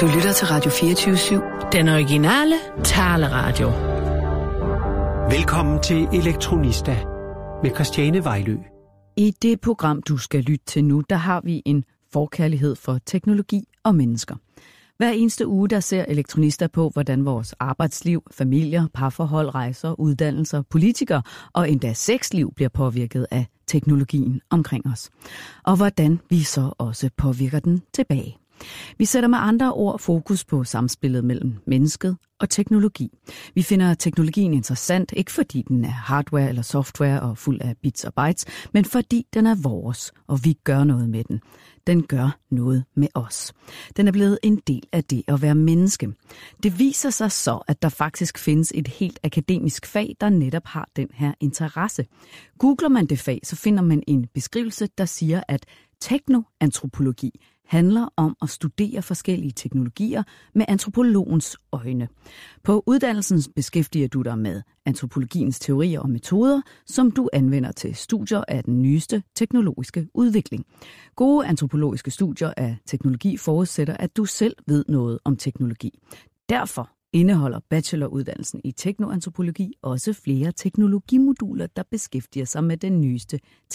Du lytter til Radio 24/7. Den originale taleradio. Velkommen til Elektronista med Christiane Vejlø. I det program, du skal lytte til nu, der har vi en forkærlighed for teknologi og mennesker. Hver eneste uge, der ser Elektronista på, hvordan vores arbejdsliv, familier, parforhold, rejser, uddannelser, politikere og endda sexliv bliver påvirket af teknologien omkring os. Og hvordan vi så også påvirker den tilbage. Vi sætter med andre ord fokus på samspillet mellem mennesket og teknologi. Vi finder teknologien interessant, ikke fordi den er hardware eller software og fuld af bits og bytes, men fordi den er vores, og vi gør noget med den. Den gør noget med os. Den er blevet en del af det at være menneske. Det viser sig så, at der faktisk findes et helt akademisk fag, der netop har den her interesse. Googler man det fag, så finder man en beskrivelse, der siger, at teknoantropologi handler om at studere forskellige teknologier med antropologens øjne. På uddannelsen beskæftiger du dig med antropologiens teorier og metoder, som du anvender til studier af den nyeste teknologiske udvikling. Gode antropologiske studier af teknologi forudsætter, at du selv ved noget om teknologi. Derfor indeholder bacheloruddannelsen i teknoantropologi også flere teknologimoduler, der beskæftiger sig med den nyeste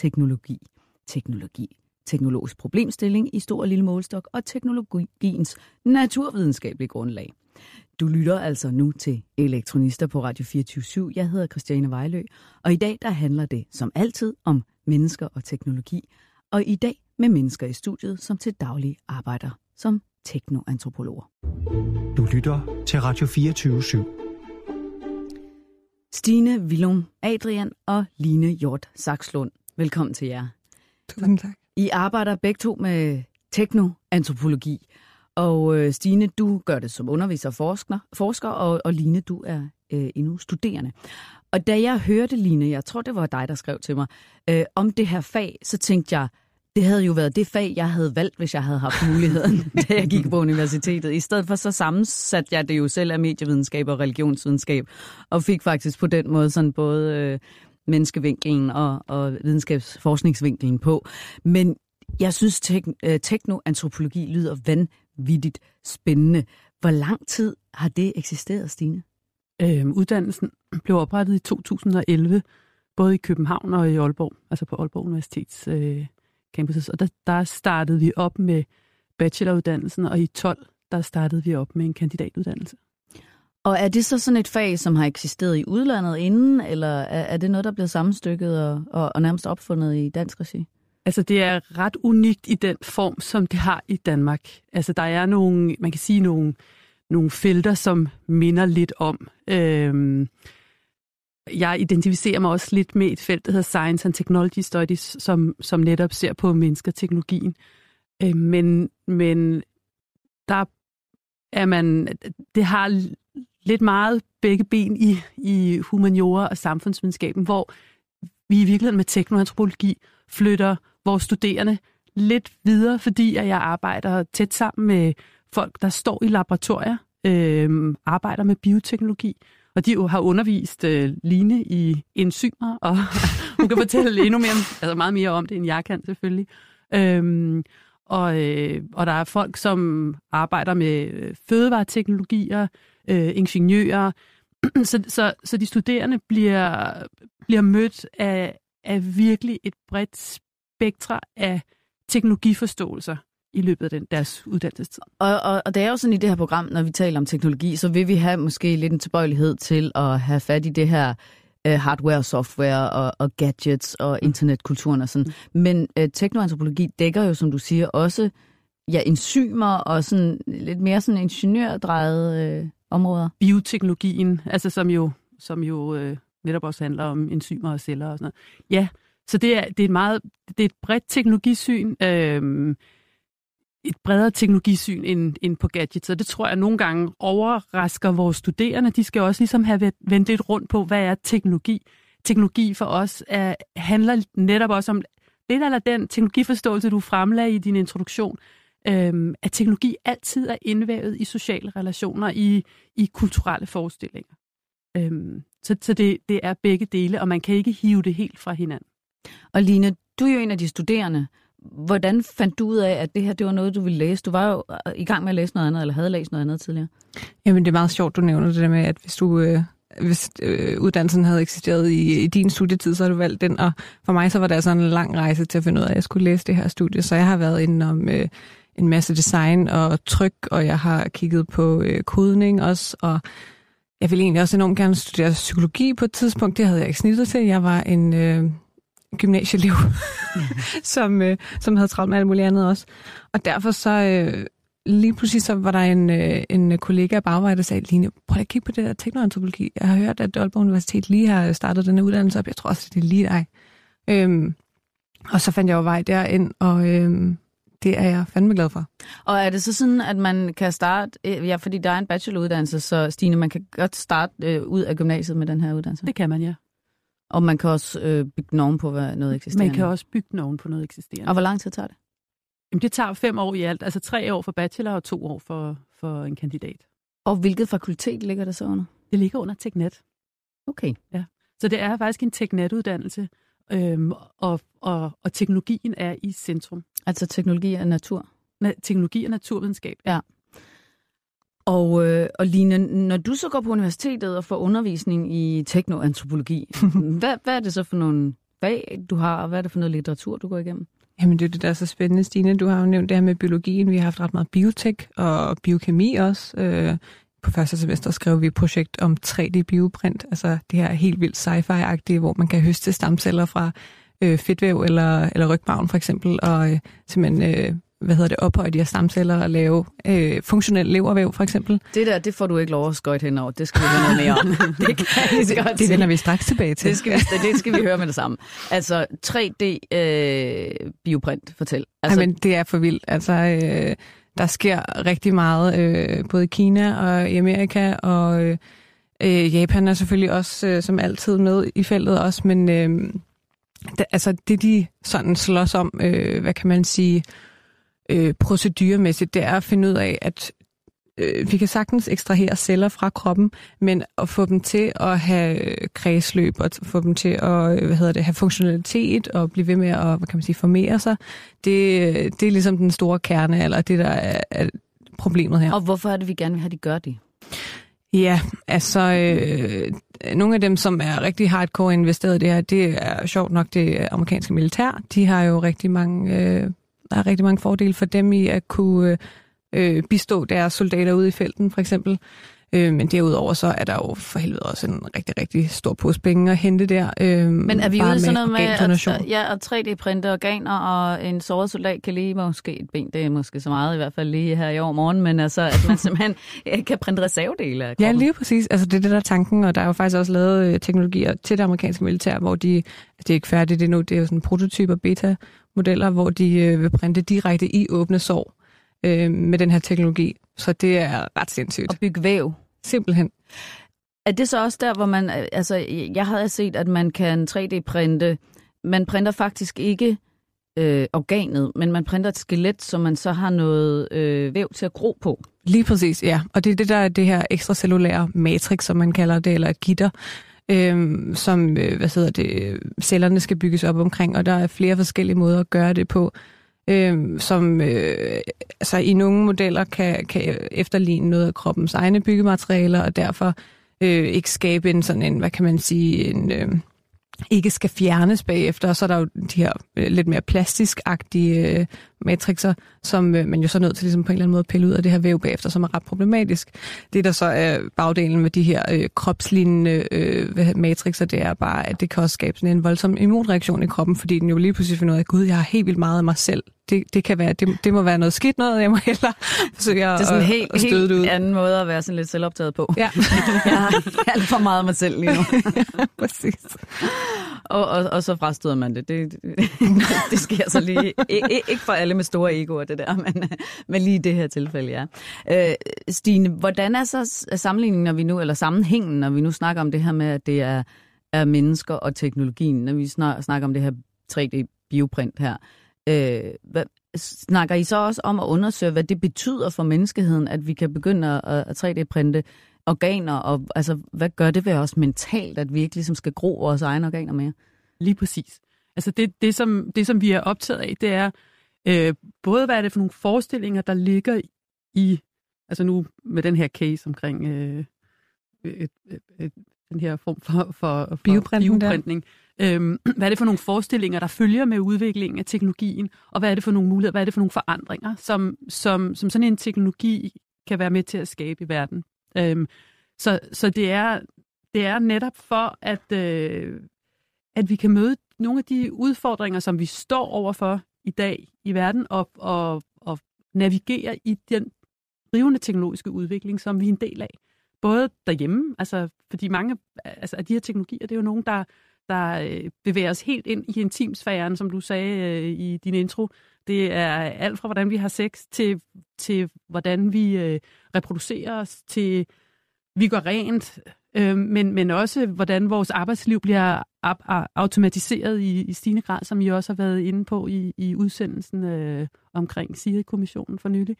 teknologisk problemstilling i stor og lille målestok og teknologiens naturvidenskabelige grundlag. Du lytter altså nu til Elektronista på Radio 24/7. Jeg hedder Christiane Vejlø, og i dag der handler det som altid om mennesker og teknologi. Og i dag med mennesker i studiet, som til daglig arbejder som teknoantropologer. Du lytter til Radio 24/7. Stine Willum Adrian og Line Hjort Sakslund. Velkommen til jer. Tusind tak. I arbejder begge to med teknoantropologi, og Stine, du gør det som underviser og forsker, og Line, du er endnu studerende. Og da jeg hørte, Line, jeg tror, det var dig, der skrev til mig, om det her fag, så tænkte jeg, det havde jo været det fag, jeg havde valgt, hvis jeg havde haft muligheden, da jeg gik på universitetet. I stedet for så sammensat jeg det jo selv af medievidenskab og religionsvidenskab, og fik faktisk på den måde sådan både menneskevinkelen og videnskabsforskningsvinkelen på. Men jeg synes, teknoantropologi lyder vanvittigt spændende. Hvor lang tid har det eksisteret, Stine? Uddannelsen blev oprettet i 2011, både i København og i Aalborg, altså på Aalborg Universitets campuses. Og der startede vi op med bacheloruddannelsen, og i 12 der startede vi op med en kandidatuddannelse. Og er det så sådan et fag, som har eksisteret i udlandet inden, eller er det noget, der er blevet sammenstykket og nærmest opfundet i dansk regi? Altså det er ret unikt i den form, som det har i Danmark. Altså der er nogle, man kan sige nogle felter, som minder lidt om. Jeg identificerer mig også lidt med et felt, der hedder Science and Technology Studies, som netop ser på mennesketeknologien. Men der er man, det har lidt meget begge ben i humaniora og samfundsvidenskaben, hvor vi i virkeligheden med teknoantropologi flytter vores studerende lidt videre, fordi jeg arbejder tæt sammen med folk, der står i laboratorier, arbejder med bioteknologi, og de jo har undervist Line i enzymer, og hun kan fortælle endnu mere, altså meget mere om det, end jeg kan selvfølgelig. Og der er folk, som arbejder med fødevareteknologier, ingeniører, så de studerende bliver mødt af virkelig et bredt spektre af teknologiforståelser i løbet af deres uddannelsestid. Og det er jo sådan i det her program, når vi taler om teknologi, så vil vi have måske lidt en tilbøjelighed til at have fat i det her hardware, software og gadgets og internetkulturen og sådan. Men teknoantropologi dækker jo, som du siger, også enzymer og sådan lidt mere sådan ingeniørdrejede områder. Bioteknologien, altså som jo netop også handler om enzymer og celler og sådan noget. Ja, så det er et bredt teknologisyn, et bredere teknologisyn end på gadgets, og det tror jeg nogle gange overrasker vores studerende. De skal også ligesom have vendt lidt rundt på, hvad er teknologi. Teknologi for os handler netop også om lidt eller den teknologiforståelse, du fremlagde i din introduktion, at teknologi altid er indvævet i sociale relationer, i kulturelle forestillinger. Så det er begge dele, og man kan ikke hive det helt fra hinanden. Og Line, du er jo en af de studerende. hvordan fandt du ud af, at det her det var noget, du ville læse? Du var jo i gang med at læse noget andet, eller havde læst noget andet tidligere. Jamen, det er meget sjovt, du nævner det der med, at hvis uddannelsen havde eksisteret i din studietid, så har du valgt den. Og for mig så var det sådan en lang rejse til at finde ud af, at jeg skulle læse det her studie. Så jeg har været inde om en masse design og tryk, og jeg har kigget på kodning også, og jeg ville egentlig også enormt gerne studere psykologi på et tidspunkt. Det havde jeg ikke snittet til. Jeg var en gymnasieelev, som havde travlt med alt muligt andet også. Og derfor så lige pludselig så var der en kollega af bagvej, der sagde, Line, prøv at kigge på det der teknoantropologi. Jeg har hørt, at Aalborg Universitet lige har startet den her uddannelse op. Jeg tror også, det er lige dig. Og så fandt jeg jo vej derind, og det er jeg fandme glad for. Og er det så sådan, at man kan starte, ja, fordi der er en bacheloruddannelse, så Stine, man kan godt starte ud af gymnasiet med den her uddannelse? Det kan man, ja. Og man kan også bygge den oven på noget eksisterende? Man kan også bygge den oven på noget eksisterende. Og hvor lang tid tager det? Jamen, det tager 5 år i alt, altså 3 år for bachelor og 2 år for en kandidat. Og hvilket fakultet ligger der så under? Det ligger under TechNet. Okay. Ja. Så det er faktisk en TechNet-uddannelse, og teknologien er i centrum. Altså teknologi og natur? Teknologi og naturvidenskab. Ja. Og Line, når du så går på universitetet og får undervisning i teknoantropologi, hvad er det så for nogle fag, du har, og hvad er det for noget litteratur, du går igennem? Jamen det er det, der er så spændende, Stine. Du har jo nævnt det her med biologien. Vi har haft ret meget biotek og biokemi også. På første semester skrev vi et projekt om 3D-bioprint. Altså det her helt vildt sci-fi-agtige, hvor man kan høste stamceller fra fedtvæv eller rygmarven for eksempel, og simpelthen ophøje de her stamceller og lave funktionel levervæv for eksempel. Det får du ikke lov at skøjte henover. Det skal vi høre noget mere om. Det kan jeg godt det vender vi straks tilbage til. Det skal vi høre med det samme. Altså 3D-bioprint, fortæl. Altså, jamen, det er for vildt. Altså, der sker rigtig meget, både i Kina og i Amerika, og Japan er selvfølgelig også som altid med i feltet også, men det de sådan slås om, hvad kan man sige, proceduremæssigt, det er at finde ud af, at vi kan sagtens ekstrahere celler fra kroppen, men at få dem til at have kredsløb og få dem til at have funktionalitet og blive ved med at, formere sig, det er ligesom den store kerne, eller det der er problemet her. Og hvorfor er det, vi gerne vil have, de gør det? Ja, altså nogle af dem, som er rigtig hardcore investeret i det her, det er sjovt nok det amerikanske militær. De har jo rigtig mange fordele for dem i at kunne bistå deres soldater ude i felten, for eksempel. Men derudover så er der jo for helvede også en rigtig, rigtig stor pose penge at hente der. Men er vi ude sådan noget med at 3D-printe organer, og en såret soldat kan lige måske et ben, det er måske så meget i hvert fald lige her i år morgen, men altså, at man simpelthen kan printe reservedele af kroppen. Ja, lige præcis. Altså det er det, der er tanken, og der er jo faktisk også lavet teknologier til det amerikanske militær, hvor det er ikke færdigt endnu, det er jo sådan prototyper, beta-modeller, hvor de vil printe direkte i åbne sår med den her teknologi. Så det er ret sindssygt. Og bygge væv. Simpelthen. Er det så også der, hvor man, altså jeg havde set, at man kan 3D-printe, man printer faktisk ikke organet, men man printer et skelet, så man så har noget væv til at gro på. Lige præcis, ja. Og det er det, der er det her ekstracellulære matrix, som man kalder det, eller et gitter, som cellerne skal bygges op omkring, og der er flere forskellige måder at gøre det på. Som altså i nogle modeller kan efterligne noget af kroppens egne byggematerialer, og derfor ikke skabe en sådan en, hvad kan man sige, ikke skal fjernes bagefter. Og så er der jo de her lidt mere plastisk-agtige matrixer, som man jo så er nødt til ligesom på en eller anden måde at pille ud af det her væv bagefter, som er ret problematisk. Det, der så er bagdelen med de her kropslignende matrixer, det er bare, at det kan også skabe sådan en voldsom immunreaktion i kroppen, fordi den jo lige pludselig finder ud af, gud, jeg har helt vildt meget af mig selv. Det kan være, det må være noget skidt noget, jeg må hellere forsøge at støde det ud. Det er sådan en helt anden måde at være sådan lidt selvoptaget på. Ja. Jeg har alt for meget af mig selv lige nu. Ja, præcis. Og så frastøder man det. Det sker så lige. Ikke for alle med store egoer, det der, men lige i det her tilfælde, ja. Stine, hvordan er så sammenligningen, sammenhængen, når vi nu snakker om det her med, at det er mennesker og teknologien, når vi snakker om det her 3D-bioprint her? Snakker I så også om at undersøge, hvad det betyder for menneskeheden, at vi kan begynde at 3D-printe organer, og altså, hvad gør det ved os mentalt, at vi ikke ligesom skal gro vores egne organer mere? Lige præcis. Altså det som vi er optaget af, det er, Både hvad er det for nogle forestillinger, der ligger i, altså nu med den her case omkring den her form for bioprintning. Hvad er det for nogle forestillinger, der følger med udviklingen af teknologien, og hvad er det for nogle muligheder, hvad er det for nogle forandringer, som sådan en teknologi kan være med til at skabe i verden. Så det er netop for, at vi kan møde nogle af de udfordringer, som vi står overfor i dag i verden, og navigere i den rivende teknologiske udvikling, som vi er en del af. Både derhjemme, altså fordi mange af de her teknologier, det er jo nogen, der bevæger os helt ind i intimsfæren, som du sagde i din intro. Det er alt fra, hvordan vi har sex, til hvordan vi reproducerer os, til vi går rent, men også, hvordan vores arbejdsliv bliver automatiseret i stigende grad, som I også har været inde på i udsendelsen omkring SIRI-kommissionen for nylig.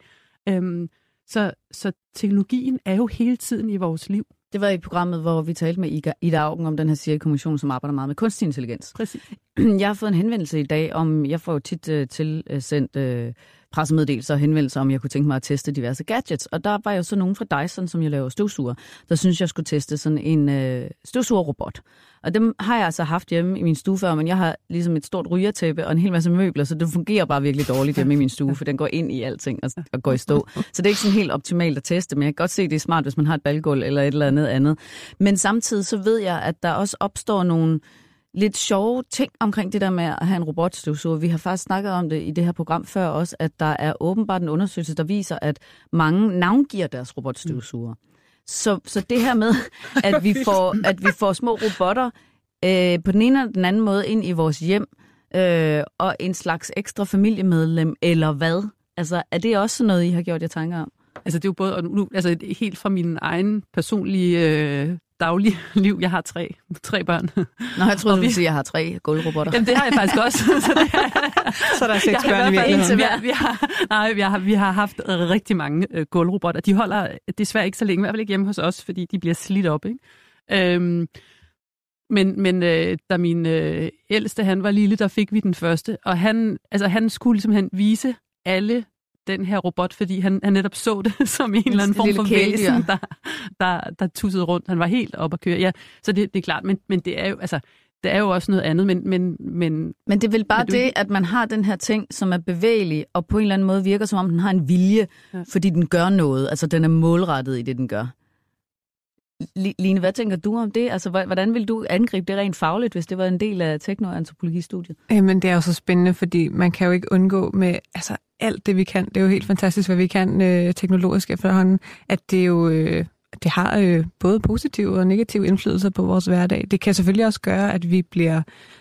Så teknologien er jo hele tiden i vores liv. Det var i programmet, hvor vi talte med Ida Auken om den her SIRI-kommission, som arbejder meget med kunstig intelligens. Præcis. Jeg har fået en henvendelse i dag om, jeg får jo tit tilsendt pressemeddelelser og henvendelser, om jeg kunne tænke mig at teste diverse gadgets. Og der var jo så nogen fra Dyson, som jeg laver støvsuger, der synes jeg skulle teste sådan en støvsugerrobot. Og dem har jeg altså haft hjemme i min stue før, men jeg har ligesom et stort rygertæppe og en hel masse møbler, så det fungerer bare virkelig dårligt hjemme i min stue, for den går ind i alting og går i stå. Så det er ikke sådan helt optimalt at teste, men jeg kan godt se, at det er smart, hvis man har et balgulv eller et eller andet. Men samtidig så ved jeg, at der også opstår nogle lidt sjove ting omkring det der med at have en robotstøvsuger. Vi har faktisk snakket om det i det her program før også, at der er åbenbart en undersøgelse, der viser, at mange navngiver deres robotstøvsuger. Så det her med, at vi får små robotter på den ene eller den anden måde ind i vores hjem, og en slags ekstra familiemedlem, eller hvad? Altså, er det også noget, I har gjort jer tanker om? Altså, det er jo både, og nu, altså helt fra min egen personlige daglige liv. Jeg har tre børn. Nå, jeg troede, du ville sige, at jeg har 3 gulvrobotter. Jamen, det har jeg faktisk også. Så der er 6 børn i virkeligheden. Vi har haft rigtig mange gulvrobotter. De holder desværre ikke så længe, i hvert fald ikke hjemme hos os, fordi de bliver slidt op, ikke? Men da min ældste, han var lille, der fik vi den første, og han skulle simpelthen vise alle den her robot, fordi han netop så det som en eller anden form for væsen, der tussede rundt. Han var helt op at køre. Ja, så det er klart, men det er jo, altså, det er jo også noget andet, men det er vel bare det, at man har den her ting, som er bevægelig, og på en eller anden måde virker, som om den har en vilje, fordi den gør noget. Altså, den er målrettet i det, den gør. Line, hvad tænker du om det? Altså, hvordan vil du angribe det rent fagligt, hvis det var en del af teknoantropologistudiet? Men det er jo så spændende, fordi man kan jo ikke undgå med alt det, vi kan. Det er jo helt fantastisk, hvad vi kan teknologisk efterhånden, at det jo det har både positive og negative indflydelser på vores hverdag. Det kan selvfølgelig også gøre, at vi bliver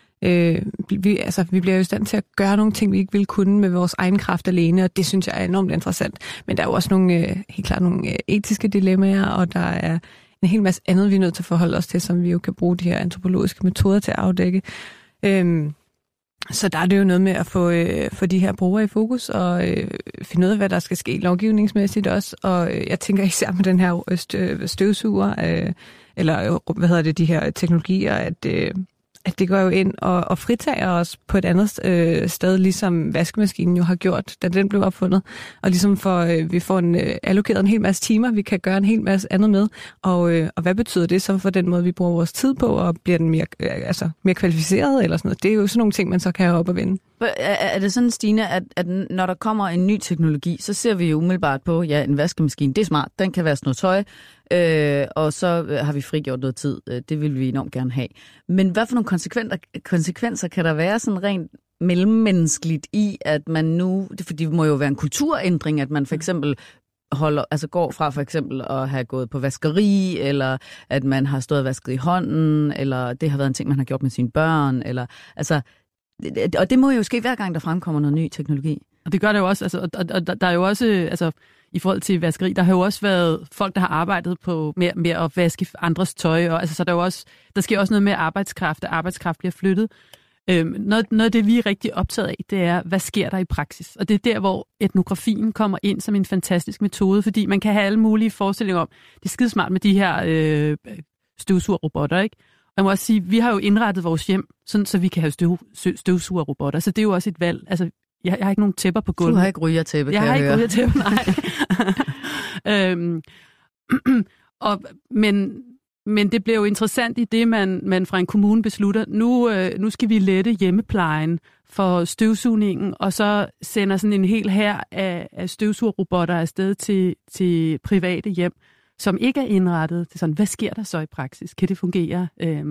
vi bliver jo i stand til at gøre nogle ting, vi ikke ville kunne med vores egen kraft alene, og det synes jeg er enormt interessant. Men der er jo også helt klart nogle etiske dilemmaer, og der er en hel masse andet, vi er nødt til at forholde os til, som vi jo kan bruge de her antropologiske metoder til at afdække. Så der er det jo noget med at få de her brugere i fokus og finde ud af, hvad der skal ske lovgivningsmæssigt også. Og jeg tænker især med den her støvsuger, eller de her teknologier, at det går jo ind og fritager os på et andet sted, ligesom vaskemaskinen jo har gjort, da den blev opfundet. Og ligesom vi får allokeret en hel masse timer, vi kan gøre en hel masse andet med. Og hvad betyder det så for den måde, vi bruger vores tid på, og bliver den mere kvalificeret eller sådan noget? Det er jo sådan nogle ting, man så kan have op og vende. Er det sådan, Stine, at når der kommer en ny teknologi, så ser vi jo umiddelbart på, en vaskemaskine, det er smart, den kan vaske noget tøj, og så har vi frigjort noget tid. Det vil vi enormt gerne have. Men hvad for nogle konsekvenser kan der være sådan rent mellemmenneskeligt i, at man nu, fordi det må jo være en kulturændring, at man for eksempel går fra for eksempel at have gået på vaskeri, eller at man har stået og vasket i hånden, eller det har været en ting, man har gjort med sine børn, eller og det må jo ske hver gang, der fremkommer noget ny teknologi. Og det gør det jo også, og der er jo også, i forhold til vaskeri, der har jo også været folk, der har arbejdet på med at vaske andres tøj, og så der sker også noget med arbejdskraft, at arbejdskraft bliver flyttet. Noget af det, vi er rigtig optaget af, det er, hvad sker der i praksis? Og det er der, hvor etnografien kommer ind som en fantastisk metode, fordi man kan have alle mulige forestillinger om, det er skidesmart med de her støvsugerrobotter, ikke? Jeg må også sige, vi har jo indrettet vores hjem, sådan, så vi kan have støvsugerrobotter, så det er jo også et valg. Altså, Jeg har ikke nogen tæpper på gulvet. Du har ikke rygertæppe, jeg kan jeg høre. Jeg har ikke rygertæppe, nej. Men det blev jo interessant i det, man fra en kommune beslutter, nu skal vi lette hjemmeplejen for støvsugningen, og så sender sådan en hel hær af støvsugerrobotter afsted til private hjem, som ikke er indrettet til sådan, hvad sker der så i praksis? Kan det fungere?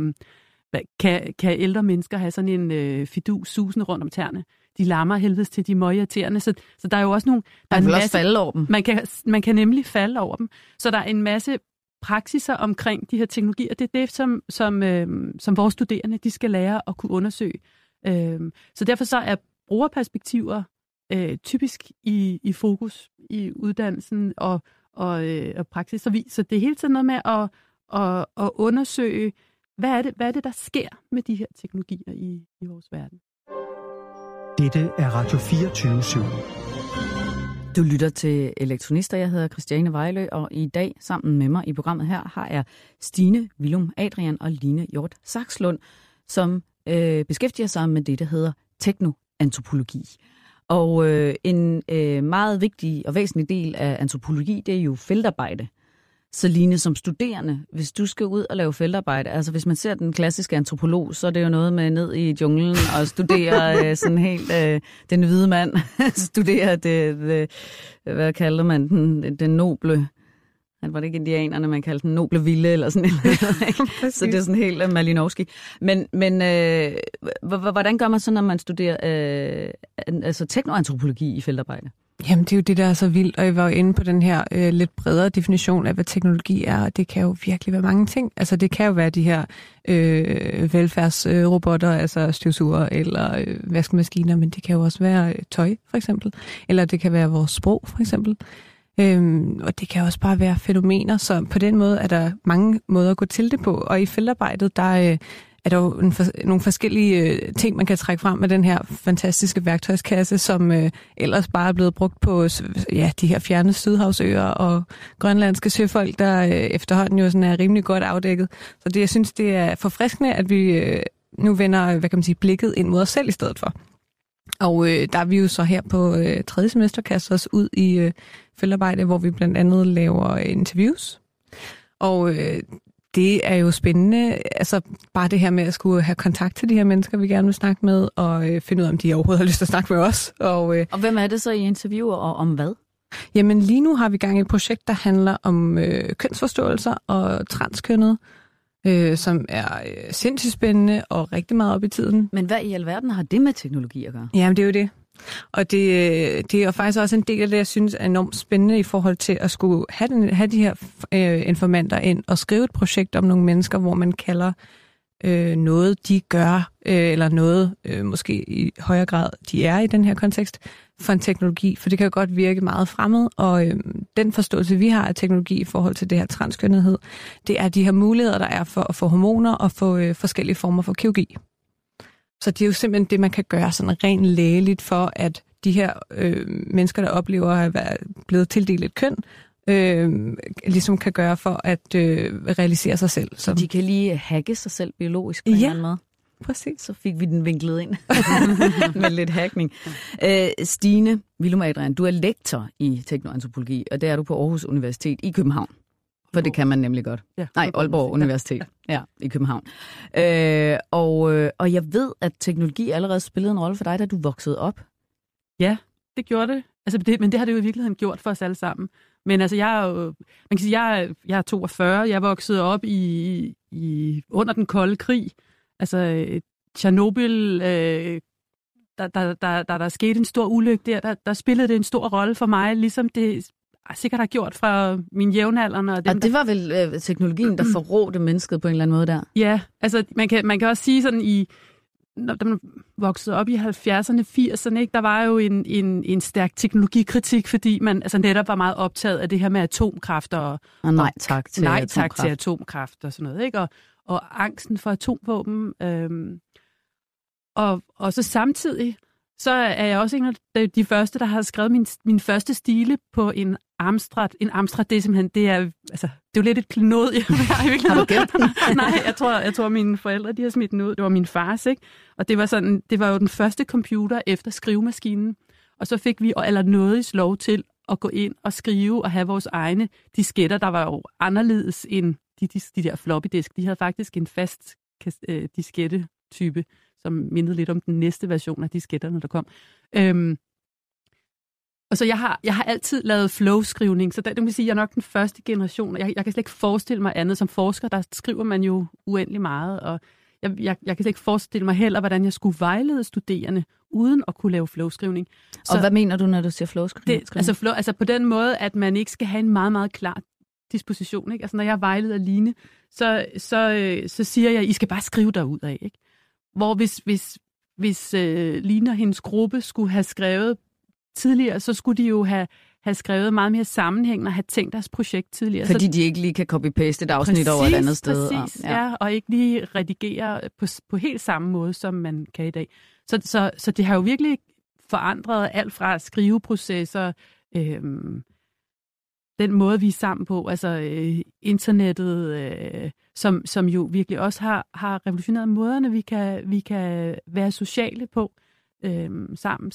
Kan ældre mennesker have sådan en fidus susende rundt om tæerne? De larmer helvedes til, de møgirriterende. Så der er jo også nogle... Man kan også falde over dem. Man kan nemlig falde over dem. Så der er en masse praksiser omkring de her teknologier. Det er det, som vores studerende de skal lære at kunne undersøge. Så derfor så er brugerperspektiver typisk i fokus i uddannelsen og praksis. Så det er hele tiden noget med at undersøge, hvad er det, der sker med de her teknologier i vores verden. Dette er Radio 24/7. Du lytter til Elektronister. Jeg hedder Christiane Vejlø, og i dag sammen med mig i programmet her har jeg Stine Willum Adrian og Line Hjort Sakslund, som beskæftiger sig med det, der hedder teknoantropologi. Og en meget vigtig og væsentlig del af antropologi, det er jo feltarbejde. Så Line, som studerende, hvis du skal ud og lave feltarbejde, altså hvis man ser den klassiske antropolog, så er det jo noget med ned i junglen og studere sådan helt den hvide mand, studere det, hvad kalder man den noble, var det ikke indianerne, man kaldte den noble vilde eller sådan noget. Så det er sådan helt Malinowski. Men hvordan gør man så, når man studerer altså teknoantropologi i feltarbejde? Jamen, det er jo det, der er så vildt, og jeg var jo inde på den her lidt bredere definition af, hvad teknologi er, og det kan jo virkelig være mange ting. Altså, det kan jo være de her velfærdsrobotter, altså støvsuger eller vaskemaskiner, men det kan jo også være tøj, for eksempel. Eller det kan være vores sprog, for eksempel. Og det kan også bare være fænomener, så på den måde er der mange måder at gå til det på. Og i feltarbejdet, der er der jo nogle forskellige ting, man kan trække frem med den her fantastiske værktøjskasse, som ellers bare er blevet brugt på de her fjerne sydhavsøer og grønlandske søfolk, der efterhånden jo sådan er rimelig godt afdækket. Så jeg synes, det er forfriskende, at vi nu vender, blikket ind mod os selv i stedet for. Og der er vi jo så her på 3. semester kastet os ud i feltarbejde, hvor vi blandt andet laver interviews. Og det er jo spændende, altså bare det her med at skulle have kontakt til de her mennesker, vi gerne vil snakke med, og finde ud af, om de overhovedet har lyst til at snakke med os. Og hvem er det så, I interviewer, og om hvad? Jamen lige nu har vi gang i et projekt, der handler om kønsforståelser og transkønnet, som er sindssygt spændende og rigtig meget op i tiden. Men hvad i alverden har det med teknologi at gøre? Jamen det er jo det. Og det er jo faktisk også en del af det, jeg synes er enormt spændende i forhold til at skulle have de her informanter ind og skrive et projekt om nogle mennesker, hvor man kalder noget, de gør, eller noget måske i højere grad, de er i den her kontekst, for en teknologi. For det kan jo godt virke meget fremmed, og den forståelse, vi har af teknologi i forhold til det her transkønnethed, det er de her muligheder, der er for at få hormoner og få forskellige former for kirurgi. Så det er jo simpelthen det, man kan gøre sådan rent lægeligt for, at de her mennesker, der oplever at være blevet tildelt et køn, ligesom kan gøre for at realisere sig selv. Så de kan lige hacke sig selv biologisk på en eller anden måde? Præcis. Så fik vi den vinklet ind med lidt hackning. Stine Willum Adrian, du er lektor i teknoantropologi, og det er du på Aarhus Universitet i København. For det kan man nemlig godt. Ja, nej, Aalborg Universitet. Ja, i København. Og jeg ved, at teknologi allerede spillede en rolle for dig, da du voksede op. Ja, det gjorde det. Altså, men det har det jo i virkeligheden gjort for os alle sammen. Men altså, jeg er 42. Jeg voksede op under den kolde krig. Altså, Tjernobyl, der skete en stor ulykke der spillede det en stor rolle for mig, ligesom det sikkert har gjort fra min jævnaldrende. Og det var vel teknologien, der forrådte mennesket på en eller anden måde der? Ja, altså man kan også sige sådan når man voksede op i 70'erne, 80'erne, ikke, der var jo en stærk teknologikritik, fordi man altså netop var meget optaget af det her med atomkraft og nej tak til atomkraft og sådan noget, ikke? Og angsten for atomvåben. Og så samtidig så er jeg også en af de første, der har skrevet min første stile på en Amstrad. En Amstrad, det er simpelthen, det er jo lidt et klenod. Har du gemt den? Nej, jeg tror mine forældre, de har smidt den ud. Det var min fars, ikke? Og det var jo den første computer efter skrivemaskinen. Og så fik vi allernådigst lov til at gå ind og skrive og have vores egne disketter, der var jo anderledes end de der floppy disk. De havde faktisk en fast diskette-type, som mindede lidt om den næste version af disketterne, der kom. Og så jeg har altid lavet flow-skrivning, så det vil sige, at jeg er nok den første generation. Jeg kan slet ikke forestille mig andet. Som forsker, der skriver man jo uendelig meget, og jeg kan slet ikke forestille mig heller, hvordan jeg skulle vejlede studerende, uden at kunne lave flow-skrivning. Og hvad mener du, når du siger flow-skrivning? Altså på den måde, at man ikke skal have en meget, meget klar disposition. Ikke? Altså når jeg vejleder Line, så siger jeg, I skal bare skrive derud af. Ikke? Hvor hvis Line og hendes gruppe skulle have skrevet tidligere, så skulle de jo have skrevet meget mere sammenhængende og have tænkt deres projekt tidligere. Fordi de ikke lige kan copy-paste et afsnit over et andet sted. Præcis, og ikke lige redigere på helt samme måde, som man kan i dag. Så det har jo virkelig forandret alt fra skriveprocesser, den måde, vi er sammen på, altså internettet, som jo virkelig også har revolutioneret måderne, vi kan være sociale på sammen.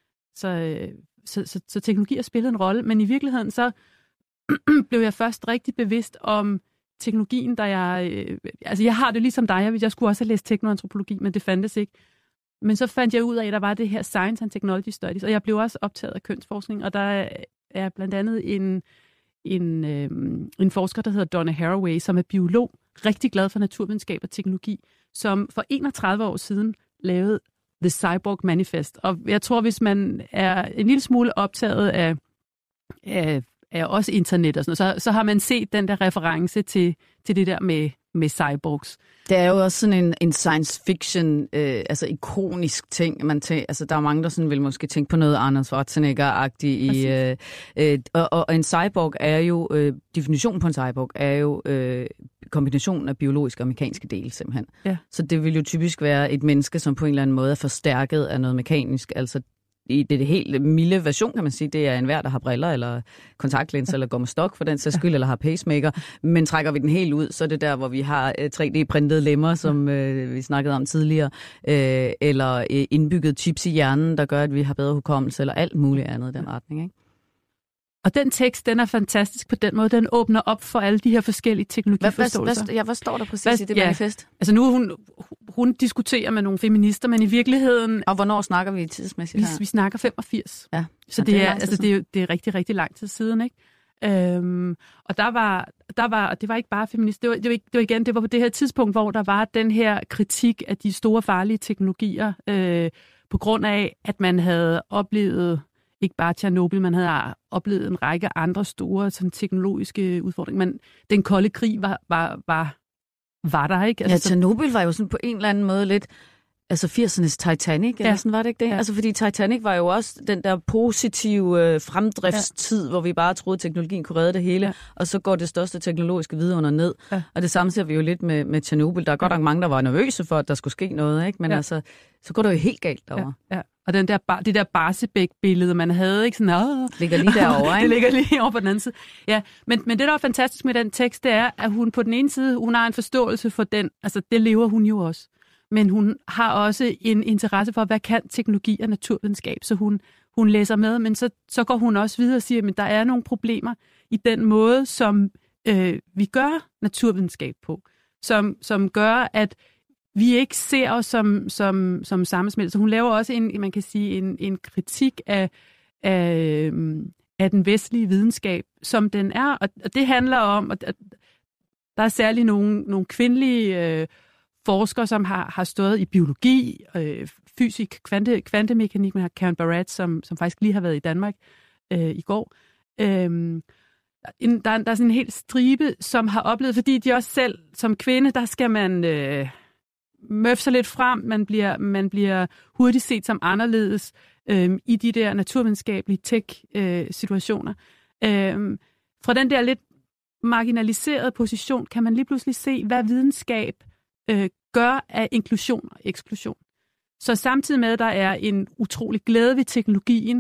Så teknologi har spillet en rolle, men i virkeligheden så blev jeg først rigtig bevidst om teknologien, da jeg har det ligesom dig, jeg skulle også have læst teknoantropologi, men det fandtes ikke. Men så fandt jeg ud af, at der var det her Science and Technology Studies, og jeg blev også optaget af kønsforskning, og der er blandt andet en forsker, der hedder Donna Haraway, som er biolog, rigtig glad for naturvidenskab og teknologi, som for 31 år siden lavede The Cyborg Manifest. Og jeg tror, hvis man er en lille smule optaget af også internet og sådan noget, så har man set den der reference til det der med cyborgs. Det er jo også sådan en science fiction, ikonisk ting. Der er mange, der sådan vil måske tænke på noget Arnold Schwarzenegger-agtigt. Og en cyborg er jo, definitionen på en cyborg er jo kombinationen af biologiske og mekaniske dele simpelthen. Ja. Så det vil jo typisk være et menneske, som på en eller anden måde er forstærket af noget mekanisk, altså i det helt milde version, kan man sige, det er enhver, der har briller, eller kontaktlinser, eller går med stok for den sags skyld, eller har pacemaker. Men trækker vi den helt ud, så er det der, hvor vi har 3D-printede lemmer, som vi snakkede om tidligere, eller indbygget chips i hjernen, der gør, at vi har bedre hukommelse, eller alt muligt andet i den retning, ikke? Og den tekst, den er fantastisk på den måde. Den åbner op for alle de her forskellige teknologiforståelser. Hvad står der præcis i det manifest? Altså nu hun diskuterer med nogle feminister, men i virkeligheden... Og hvornår snakker vi tidsmæssigt her? Vi snakker 85. Ja. Så det er rigtig, rigtig lang tid siden, ikke? Og der var, det var ikke bare feminist, det var på det her tidspunkt, hvor der var den her kritik af de store farlige teknologier, på grund af, at man havde oplevet... Ikke bare Tjernobyl, man havde oplevet en række andre store sådan, teknologiske udfordringer. Men den kolde krig var der, ikke? Altså, Tjernobyl var jo sådan på en eller anden måde lidt... Altså 80'ernes Titanic, eller sådan var det ikke det? Ja. Altså fordi Titanic var jo også den der positive fremdriftstid, hvor vi bare troede, at teknologien kunne redde det hele, og så går det største teknologiske vidunder ned. Ja. Og det samme ser vi jo lidt med Tjernobyl. Der er godt nok mange, der var nervøse for, at der skulle ske noget, ikke? Men altså, så går det jo helt galt derovre. Ja. Og det der Barsebäck-billede, man havde, ikke sådan... ligger lige derovre, ikke? Det ligger lige over på den anden side. Ja, men det, der er fantastisk med den tekst, det er, at hun på den ene side, hun har en forståelse for den, altså det lever hun jo også. Men hun har også en interesse for, hvad kan teknologi og naturvidenskab, så hun læser med, men så går hun også videre og siger, at der er nogle problemer i den måde, som vi gør naturvidenskab på, som gør, at vi ikke ser os som sammensmeltet. Så hun laver også en kritik af den vestlige videnskab, som den er, og det handler om, at der er særligt nogle kvindelige forskere, som har stået i biologi, fysik, kvantemekanik, med Karen Barrett, som faktisk lige har været i Danmark i går. Der er sådan en hel stribe, som har oplevet, fordi de også selv som kvinde, der skal man møffe sig lidt frem, man bliver hurtigt set som anderledes i de der naturvidenskabelige tech-situationer. Fra den der lidt marginaliserede position, kan man lige pludselig se, hvad videnskab gør af inklusion og eksklusion. Så samtidig med, at der er en utrolig glæde ved teknologien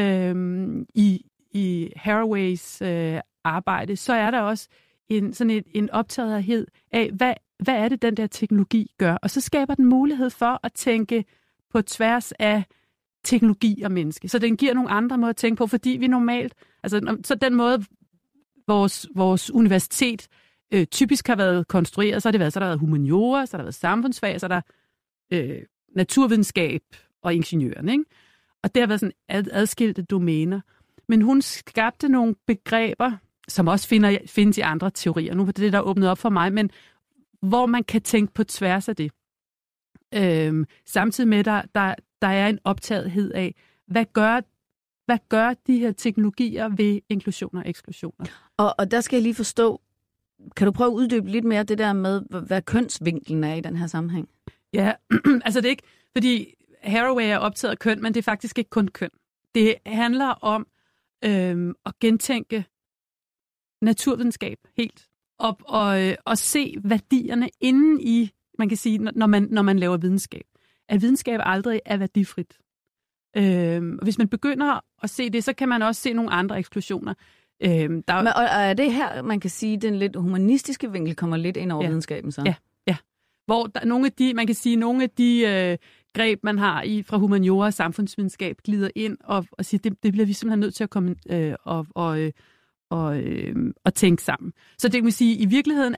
i Haraways arbejde, så er der også en optagethed af, hvad er det, den der teknologi gør? Og så skaber den mulighed for at tænke på tværs af teknologi og menneske. Så den giver nogle andre måder at tænke på, fordi vi normalt, altså så den måde, vores universitet typisk har været konstrueret, så har der været humaniora, så har der været samfundsfag, så er der naturvidenskab og ingeniøren, ikke? Og det har været sådan adskilte domæner. Men hun skabte nogle begreber, som også findes i andre teorier. Nu er det, der er åbnet op for mig, men hvor man kan tænke på tværs af det. Samtidig med, der er en optagethed af, hvad gør de her teknologier ved inklusioner og eksklusioner? Og der skal jeg lige forstå, kan du prøve at uddybe lidt mere det der med, hvad kønsvinklen er i den her sammenhæng? Ja, altså det er ikke, fordi Haraway er optaget af køn, men det er faktisk ikke kun køn. Det handler om at gentænke naturvidenskab helt, og se værdierne inden i, man kan sige, når man laver videnskab. At videnskab aldrig er værdifrit. Hvis man begynder at se det, så kan man også se nogle andre eksklusioner. Og er det her, man kan sige, den lidt humanistiske vinkel kommer lidt ind over videnskaben så? Ja. Hvor der, nogle af de greb, man har fra humaniora og samfundsvidenskab, glider ind og siger, det bliver vi simpelthen nødt til at komme og tænke sammen. Så det kan man sige, i virkeligheden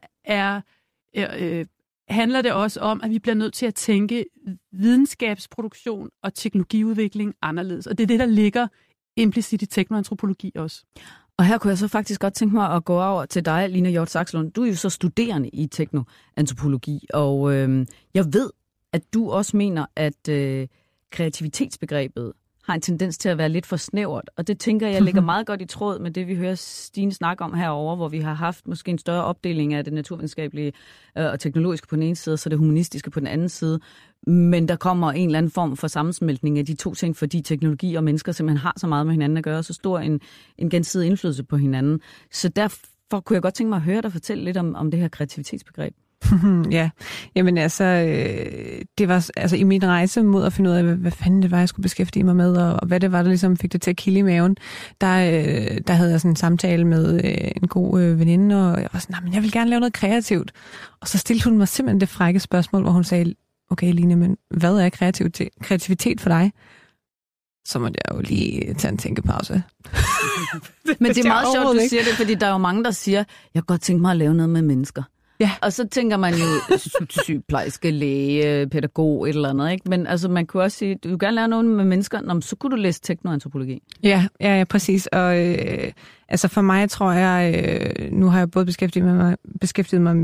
handler det også om, at vi bliver nødt til at tænke videnskabsproduktion og teknologiudvikling anderledes. Og det er det, der ligger implicit i teknoantropologi også. Og her kunne jeg så faktisk godt tænke mig at gå over til dig, Line Hjort Saxlund. Du er jo så studerende i teknoantropologi, og jeg ved, at du også mener, at kreativitetsbegrebet har en tendens til at være lidt for snævert. Og det tænker jeg ligger meget godt i tråd med det, vi hører Stine snakke om herover, hvor vi har haft måske en større opdeling af det naturvidenskabelige og teknologiske på den ene side, så det humanistiske på den anden side. Men der kommer en eller anden form for sammensmeltning af de to ting, fordi teknologi og mennesker simpelthen har så meget med hinanden at gøre, så stor en gensidig indflydelse på hinanden. Så derfor kunne jeg godt tænke mig at høre dig fortælle lidt om det her kreativitetsbegreb. Ja, jamen altså, det var altså i min rejse mod at finde ud af, hvad fanden det var, jeg skulle beskæftige mig med, og hvad det var, der ligesom fik det til at kilde i maven. Der havde jeg sådan en samtale med en god veninde, og jeg var sådan, men jeg vil gerne lave noget kreativt. Og så stillede hun mig simpelthen det frække spørgsmål, hvor hun sagde, okay Line, men hvad er kreativitet for dig? Så måtte jeg jo lige tage en tænkepause. Men det er meget sjovt, du siger det, fordi der er jo mange, der siger, jeg kan godt tænke mig at lave noget med mennesker. Ja. Og så tænker man jo sygeplejerske, læge, pædagog, et eller andet, ikke? Men altså, man kunne også sige, du vil gerne lave noget med mennesker, så kunne du læse teknoantropologi. Ja, præcis. Og altså for mig tror jeg, nu har jeg både beskæftiget mig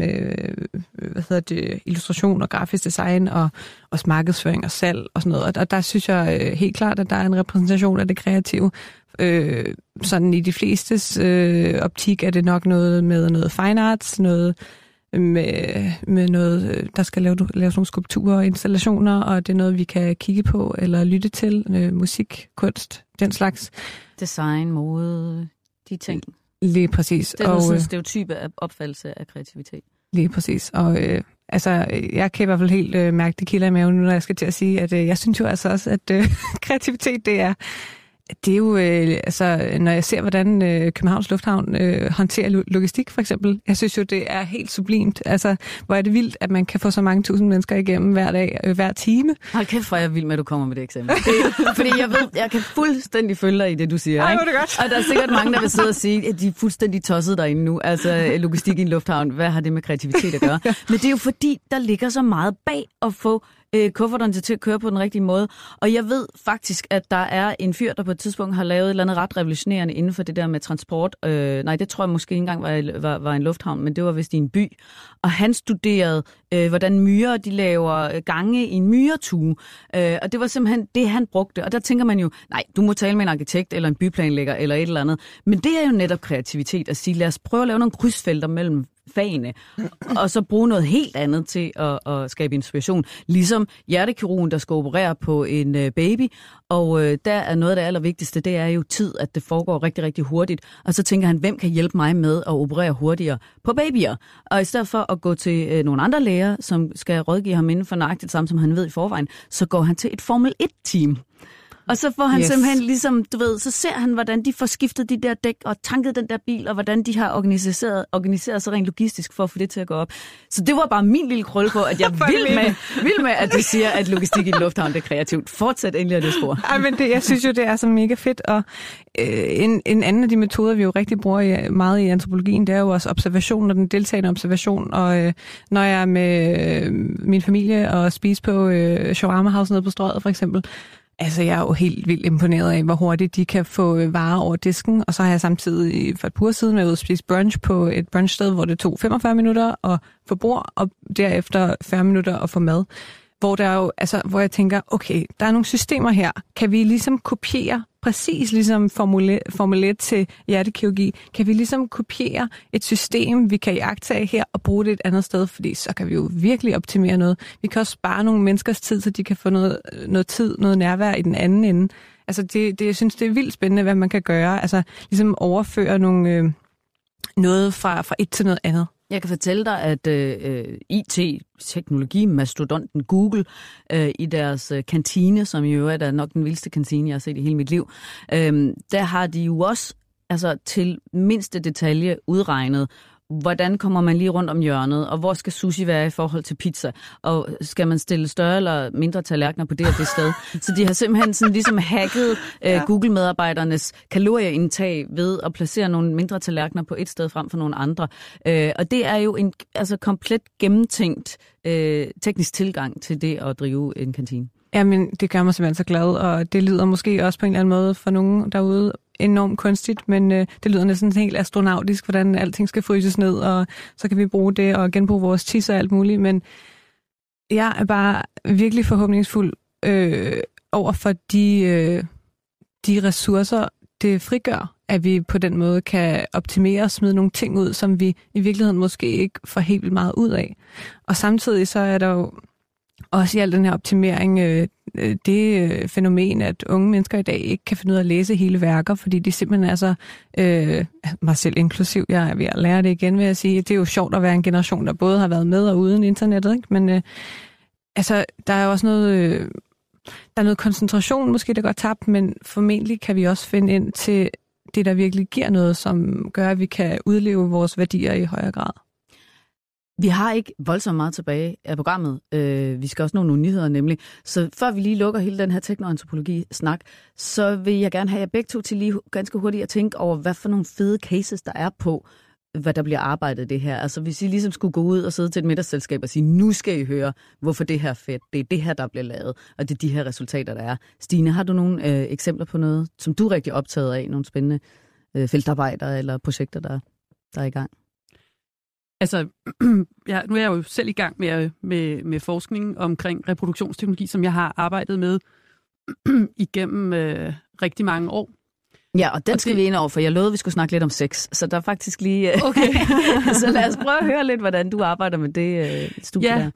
med illustration og grafisk design og også markedsføring og salg og sådan noget. Og der synes jeg helt klart, at der er en repræsentation af det kreative. Sådan i de flestes optik er det nok noget med noget fine arts, noget med noget, der skal laves nogle skulpturer og installationer, og det er noget, vi kan kigge på eller lytte til. Musik, kunst, den slags. Design, mode, de ting. Lige præcis. Det er sådan en stereotype opfattelse af kreativitet. Lige præcis. Og altså, jeg kan i hvert fald helt mærke det kilder i maven, når jeg skal til at sige, at jeg synes jo altså også, at kreativitet, det er jo, altså, når jeg ser, hvordan Københavns Lufthavn håndterer logistik, for eksempel. Jeg synes jo, det er helt sublimt. Altså, hvor er det vildt, at man kan få så mange tusind mennesker igennem hver dag, hver time. Hold kæft, hvor er jeg vild med, at du kommer med det eksempel. Fordi jeg kan fuldstændig følge dig i det, du siger. Ej, ikke? det godt. Og der er sikkert mange, der vil sidde og sige, at de er fuldstændig tosset derinde nu. Altså, logistik i en lufthavn, hvad har det med kreativitet at gøre? Men det er jo fordi, der ligger så meget bag at få kufferterne til at køre på den rigtige måde. Og jeg ved faktisk, at der er en fyr, der på et tidspunkt har lavet et eller andet ret revolutionerende inden for det der med transport. Nej, det tror jeg måske ikke engang var en lufthavn, men det var vist i en by. Og han studerede, hvordan myrer de laver gange i en myretue. Og det var simpelthen det, han brugte. Og der tænker man jo, nej, du må tale med en arkitekt eller en byplanlægger eller et eller andet. Men det er jo netop kreativitet at sige, lad os prøve at lave nogle krydsfelter mellem fagene, og så bruge noget helt andet til at skabe inspiration. Ligesom hjertekirurgen, der skal operere på en baby, og der er noget af det allervigtigste, det er jo tid, at det foregår rigtig, rigtig hurtigt. Og så tænker han, hvem kan hjælpe mig med at operere hurtigere på babyer? Og i stedet for at gå til nogle andre læger, som skal rådgive ham inden for nøjagtigt samme, som han ved i forvejen, så går han til et Formel 1-team. Og så får han simpelthen ligesom, du ved, så ser han, hvordan de får skiftet de der dæk og tanket den der bil, og hvordan de har organiseret sig rent logistisk for at få det til at gå op. Så det var bare min lille krølle på, at jeg vil med, at du siger, at logistik i en lufthavn, det er kreativt. Fortsæt endelig af det spor. Ej, men jeg synes jo, det er så mega fedt, og en anden af de metoder, vi jo rigtig bruger meget i antropologien, det er jo også observation, og den deltagende observation, og når jeg er med min familie og spiser på Shawarma House nede på Strøget for eksempel, altså, jeg er jo helt vildt imponeret af, hvor hurtigt de kan få varer over disken, og så har jeg samtidig for et par uger siden været ude at spise brunch på et brunchsted, hvor det tog 45 minutter at få bord, og derefter 40 minutter at få mad. Hvor der jo, altså, hvor jeg tænker, okay, der er nogle systemer her. Kan vi ligesom kopiere, præcis ligesom Formel 1 til hjertekirurgi, kan vi ligesom kopiere et system, vi kan iagttage her og bruge det et andet sted, fordi så kan vi jo virkelig optimere noget. Vi kan også spare nogle menneskers tid, så de kan få noget tid, noget nærvær i den anden ende. Altså, jeg synes, det er vildt spændende, hvad man kan gøre. Altså, ligesom overføre noget fra et til noget andet. Jeg kan fortælle dig, at IT-teknologi-mastodonten Google i deres kantine, som jo er nok den vildeste kantine, jeg har set i hele mit liv, der har de jo også til mindste detalje udregnet, hvordan kommer man lige rundt om hjørnet, og hvor skal sushi være i forhold til pizza, og skal man stille større eller mindre tallerkener på det og det sted. Så de har simpelthen sådan ligesom hacket Google-medarbejdernes kalorieindtag ved at placere nogle mindre tallerkener på et sted frem for nogle andre. Og det er jo en komplet gennemtænkt teknisk tilgang til det at drive en kantine. Jamen, det gør mig simpelthen så glad, og det lyder måske også på en eller anden måde for nogen derude enormt kunstigt, men det lyder næsten helt astronautisk, hvordan alting skal fryses ned, og så kan vi bruge det og genbruge vores tis og alt muligt, men jeg er bare virkelig forhåbningsfuld over for de ressourcer, det frigør, at vi på den måde kan optimere og smide nogle ting ud, som vi i virkeligheden måske ikke får helt vildt meget ud af. Og samtidig så er der jo også i al den her optimering det fænomen, at unge mennesker i dag ikke kan finde ud af at læse hele værker, fordi de simpelthen er så, mig selv inklusiv, jeg er ved at lære det igen, vil jeg sige. Det er jo sjovt at være en generation, der både har været med og uden internettet, ikke? Men altså, der er også noget, der er noget koncentration, måske der går tabt, men formentlig kan vi også finde ind til det, der virkelig giver noget, som gør, at vi kan udleve vores værdier i højere grad. Vi har ikke voldsomt meget tilbage af programmet. Vi skal også nå nogle nyheder nemlig. Så før vi lige lukker hele den her teknoantropologi-snak, så vil jeg gerne have jer begge to til lige ganske hurtigt at tænke over, hvad for nogle fede cases der er på, hvad der bliver arbejdet det her. Altså hvis I ligesom skulle gå ud og sidde til et middagsselskab og sige, nu skal I høre, hvorfor det her er fedt. Det er det her, der bliver lavet, og det er de her resultater, der er. Stine, har du nogle eksempler på noget, som du er rigtig optaget af? Nogle spændende feltarbejder eller projekter, der er i gang? Altså, nu er jeg jo selv i gang med forskning omkring reproduktionsteknologi, som jeg har arbejdet med igennem rigtig mange år. Ja, og den skal vi ind over, for jeg lovede, at vi skulle snakke lidt om sex, så der er faktisk lige... Okay. Så lad os prøve at høre lidt, hvordan du arbejder med det studie der.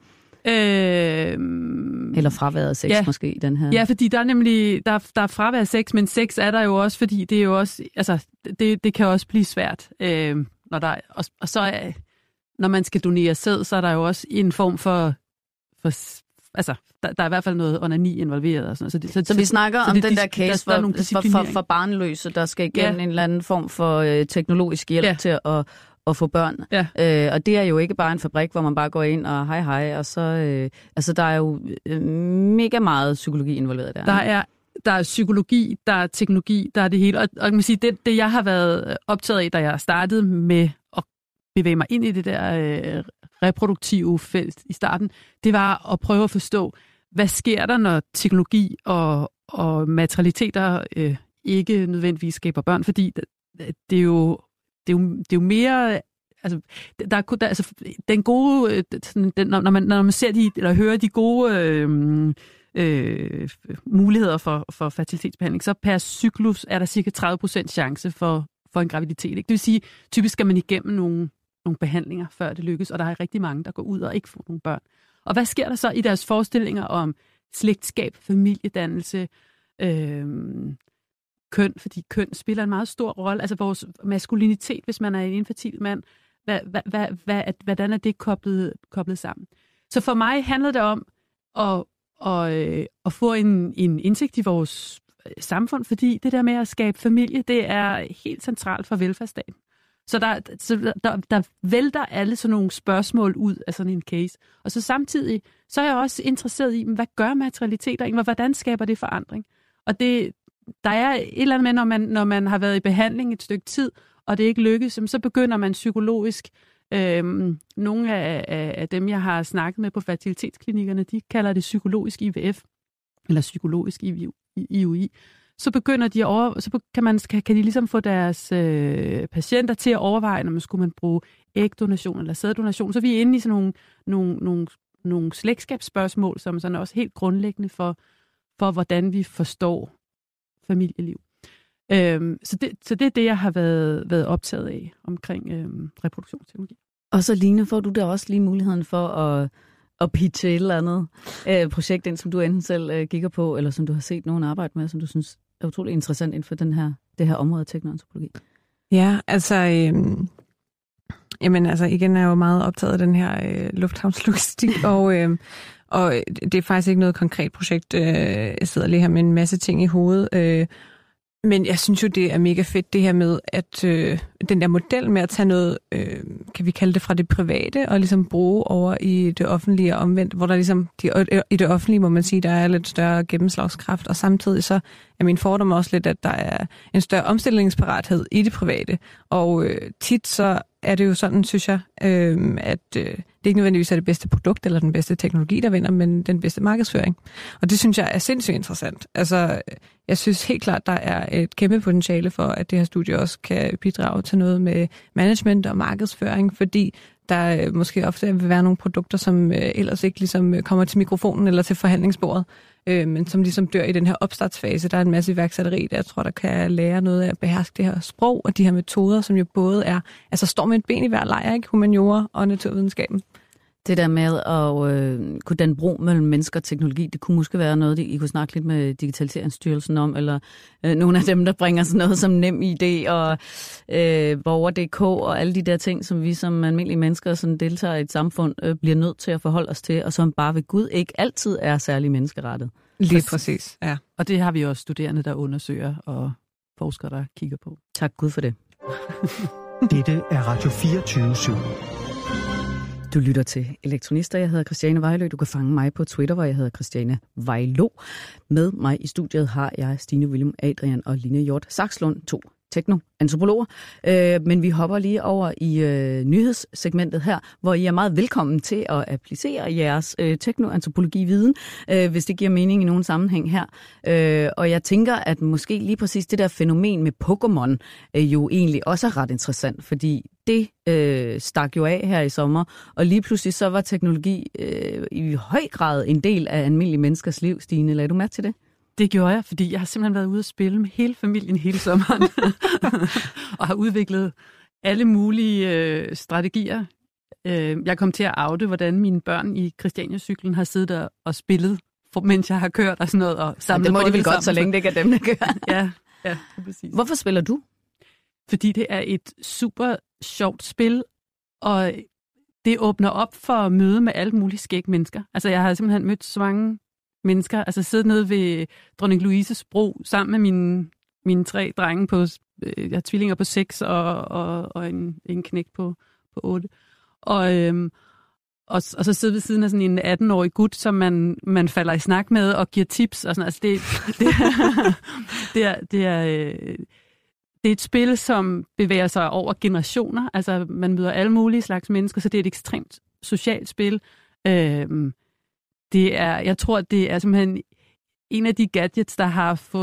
Eller fraværet af sex måske i den her. Ja, fordi der er nemlig der er fravær af sex, men sex er der jo også, fordi det er jo også... Altså, det kan også blive svært, når der... Og så når man skal donere sæd, så er der jo også en form for altså, der er i hvert fald noget onani involveret. Og sådan. Så vi snakker om den der case for barnløse, der skal igennem en eller anden form for teknologisk hjælp til at få børn. Ja. Og det er jo ikke bare en fabrik, hvor man bare går ind og hej, og så... altså, der er jo mega meget psykologi involveret der. Der er psykologi, der er teknologi, der er det hele. Og jeg kan sige, det jeg har været optaget af, da jeg startede med at bevæge mig ind i det der reproduktive felt i starten, det var at prøve at forstå, hvad sker der, når teknologi og materialiteter ikke nødvendigvis skaber børn, fordi det er jo mere... Altså, den gode... Når man ser eller hører de gode muligheder for fertilitetsbehandling, så per cyklus er der cirka 30% chance for en graviditet. Ikke? Det vil sige, typisk skal man igennem nogle nogle behandlinger, før det lykkes, og der er rigtig mange, der går ud og ikke får nogle børn. Og hvad sker der så i deres forestillinger om slægtskab, familiedannelse, køn, fordi køn spiller en meget stor rolle, altså vores maskulinitet, hvis man er en infertil mand, hvordan er det koblet sammen? Så for mig handler det om at få en indsigt i vores samfund, fordi det der med at skabe familie, det er helt centralt for velfærdsstaten. Så der vælter alle sådan nogle spørgsmål ud af sådan en case. Og så samtidig, så er jeg også interesseret i, hvad gør materialiteter egentlig, hvordan skaber det forandring? Og der er et eller andet med, når man har været i behandling et stykke tid, og det ikke lykkes, så begynder man psykologisk. Nogle af dem, jeg har snakket med på fertilitetsklinikkerne, de kalder det psykologisk IVF, eller psykologisk IUI. Så begynder de kan de ligesom få deres patienter til at overveje, når man skulle bruge ægdonation eller sæddonation. Så vi er inde i sådan nogle slægtskabsspørgsmål, som sådan også helt grundlæggende for hvordan vi forstår familieliv. Så det er det, jeg har været optaget af omkring reproduktionsteknologi. Og så Line, får du da også lige muligheden for at pitche et eller andet projekt ind, som du enten selv kigger på, eller som du har set nogen arbejde med, som du synes er utrolig interessant inden for det her område af teknoantropologi? Ja, altså, igen er jeg jo meget optaget af den her lufthavnslogistik, og det er faktisk ikke noget konkret projekt. Jeg sidder lige her med en masse ting i hovedet, men jeg synes jo, det er mega fedt det her med, at den der model med at tage noget, kan vi kalde det fra det private, og ligesom bruge over i det offentlige og omvendt, hvor der ligesom, i det offentlige må man sige, der er lidt større gennemslagskraft, og samtidig så er min fordom også lidt, at der er en større omstillingsparathed i det private. Og tit så er det jo sådan, synes jeg, at det ikke nødvendigvis er det bedste produkt eller den bedste teknologi, der vinder, men den bedste markedsføring. Og det synes jeg er sindssygt interessant. Altså, jeg synes helt klart, der er et kæmpe potentiale for, at det her studie også kan bidrage til noget med management og markedsføring, fordi der måske ofte vil være nogle produkter, som ellers ikke ligesom kommer til mikrofonen eller til forhandlingsbordet, men som ligesom dør i den her opstartsfase. Der er en masse iværksætteri, der jeg tror, der kan lære noget af at beherske det her sprog og de her metoder, som jo både er, altså står med et ben i hver lejr, ikke? Humaniora og naturvidenskaben. Det der med at kunne danne bro mellem mennesker og teknologi, det kunne måske være noget, I kunne snakke lidt med Digitaliseringsstyrelsen om, eller nogle af dem, der bringer sådan noget som NemID og Borger.dk og alle de der ting, som vi som almindelige mennesker, som deltager i et samfund, bliver nødt til at forholde os til, og som bare ved Gud ikke altid er særlig menneskerettet. Lige præcis, ja. Og det har vi også studerende, der undersøger, og forskere, der kigger på. Tak Gud for det. Dette er Radio 24/7. Du lytter til Elektronister. Jeg hedder Christiane Vejlø. Du kan fange mig på Twitter, hvor jeg hedder Christiane Vejlå. Med mig i studiet har jeg Stine Willum Adrian og Line Hjort Saxlund, 2 teknoantropologer. Men vi hopper lige over i nyhedssegmentet her, hvor I er meget velkommen til at applicere jeres teknoantropologi-viden, hvis det giver mening i nogen sammenhæng her. Og jeg tænker, at måske lige præcis det der fænomen med Pokémon jo egentlig også er ret interessant, fordi det stak jo af her i sommer, og lige pludselig så var teknologi i høj grad en del af almindelige menneskers liv. Stine, lagde du mærke til det? Det gjorde jeg, fordi jeg har simpelthen været ude at spille med hele familien hele sommeren, og har udviklet alle mulige strategier. Jeg kom til at oute, hvordan mine børn i Christiania-cyklen har siddet og spillet, mens jeg har kørt og sådan noget. Og samlet det må de vel godt, så længe det ikke er dem, der kører. Ja, præcis. Hvorfor spiller du? Fordi det er et super sjovt spil, og det åbner op for at møde med alle mulige skægge mennesker. Altså, jeg har simpelthen mødt så mange mennesker, altså siddet nede ved Dronning Louises bro sammen med mine 3 drenge på, jeg har tvillinger på 6 og en knægt på 8. Og så sidde ved siden af sådan en 18-årig gut, som man falder i snak med og giver tips og sådan. Altså det er et spil, som bevæger sig over generationer. Altså man møder alle mulige slags mennesker, så det er et ekstremt socialt spil. Jeg tror, det er simpelthen en af de gadgets, der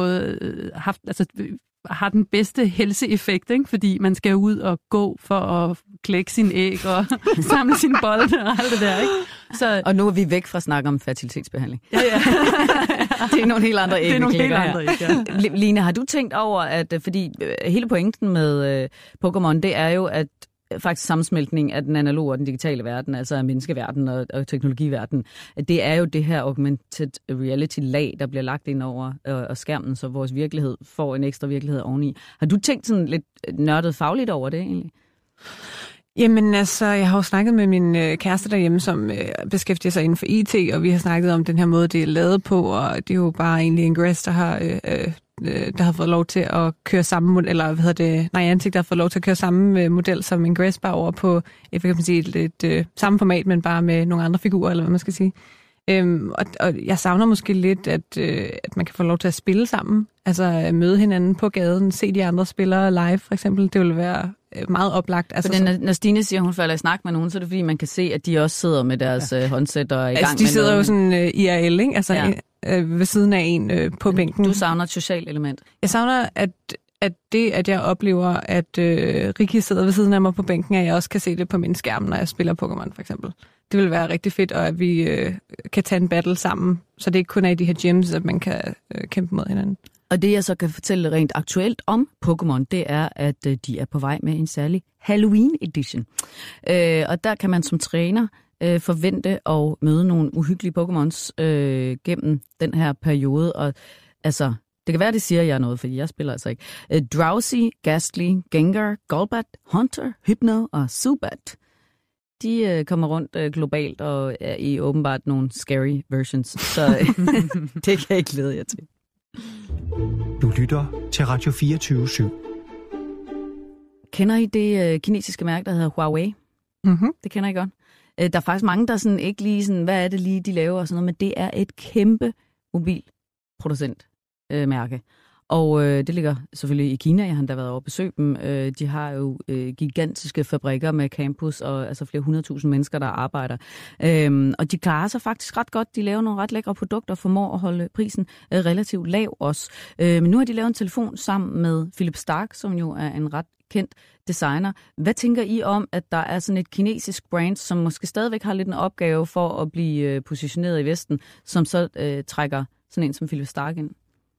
har den bedste helseeffekt, ikke? Fordi man skal ud og gå for at klække sin æg og samle sin bolde og alt det der, ikke? Så, og nu er vi væk fra at snakke om fertilitetsbehandling. Ja. Det er nogle helt andre æg, det er nogle helt andre æg, ja. Line, har du tænkt over, at fordi hele pointen med Pokémon, det er jo, at faktisk sammensmeltning af den analoge og den digitale verden, altså af menneskeverden og teknologiverden. Det er jo det her augmented reality-lag, der bliver lagt ind over skærmen, så vores virkelighed får en ekstra virkelighed oveni. Har du tænkt sådan lidt nørdet fagligt over det egentlig? Jamen altså, jeg har jo snakket med min kæreste derhjemme, som beskæftiger sig inden for IT, og vi har snakket om den her måde, det er lavet på, og det er jo bare egentlig Ingress, der har fået lov til at køre samme model, eller Niantic, der har fået lov til at køre samme model som Ingress, bare over på, jeg kan sige, lidt samme format, men bare med nogle andre figurer, eller hvad man skal sige. Og jeg savner måske lidt, at man kan få lov til at spille sammen, altså møde hinanden på gaden, se de andre spillere live, for eksempel. Det ville være meget oplagt. Altså, når Stine siger, hun falder i snak med nogen, så er det fordi, man kan se, at de også sidder med deres håndsæt og er i gang med de sidder jo sådan IRL, ikke? Altså ved siden af en på bænken. Du savner et socialt element. Jeg savner, at jeg oplever, at Ricky sidder ved siden af mig på bænken, at jeg også kan se det på min skærm, når jeg spiller Pokémon, for eksempel. Det vil være rigtig fedt, og at vi kan tage en battle sammen, så det ikke kun er i de her gyms, at man kan kæmpe mod hinanden. Og det, jeg så kan fortælle rent aktuelt om Pokémon, det er, at de er på vej med en særlig Halloween edition. Og der kan man som træner forvente at møde nogle uhyggelige Pokémons gennem den her periode. Og altså, det kan være, det siger jeg noget, fordi jeg spiller altså ikke. Drowsy, Ghastly, Gengar, Golbat, Hunter, Hypno og Zubat. De kommer rundt globalt og er i åbenbart nogle scary versions. Så det kan jeg ikke glæde jer til. Du lytter til Radio 24/7. Kender I det kinesiske mærke, der hedder Huawei? Mm-hmm. Det kender I godt. Der er faktisk mange, der sådan ikke lige sådan, hvad er det lige, de laver og sådan noget, men det er et kæmpe mobilproducentmærke. Og det ligger selvfølgelig i Kina. Jeg har endda været over at besøge dem. De har jo gigantiske fabrikker med campus og altså flere 100.000 mennesker, der arbejder. Og de klarer sig faktisk ret godt. De laver nogle ret lækre produkter og formår at holde prisen relativt lav også. Men nu har de lavet en telefon sammen med Philip Stark, som jo er en ret kendt designer. Hvad tænker I om, at der er sådan et kinesisk brand, som måske stadigvæk har lidt en opgave for at blive positioneret i Vesten, som så trækker sådan en som Philip Stark ind?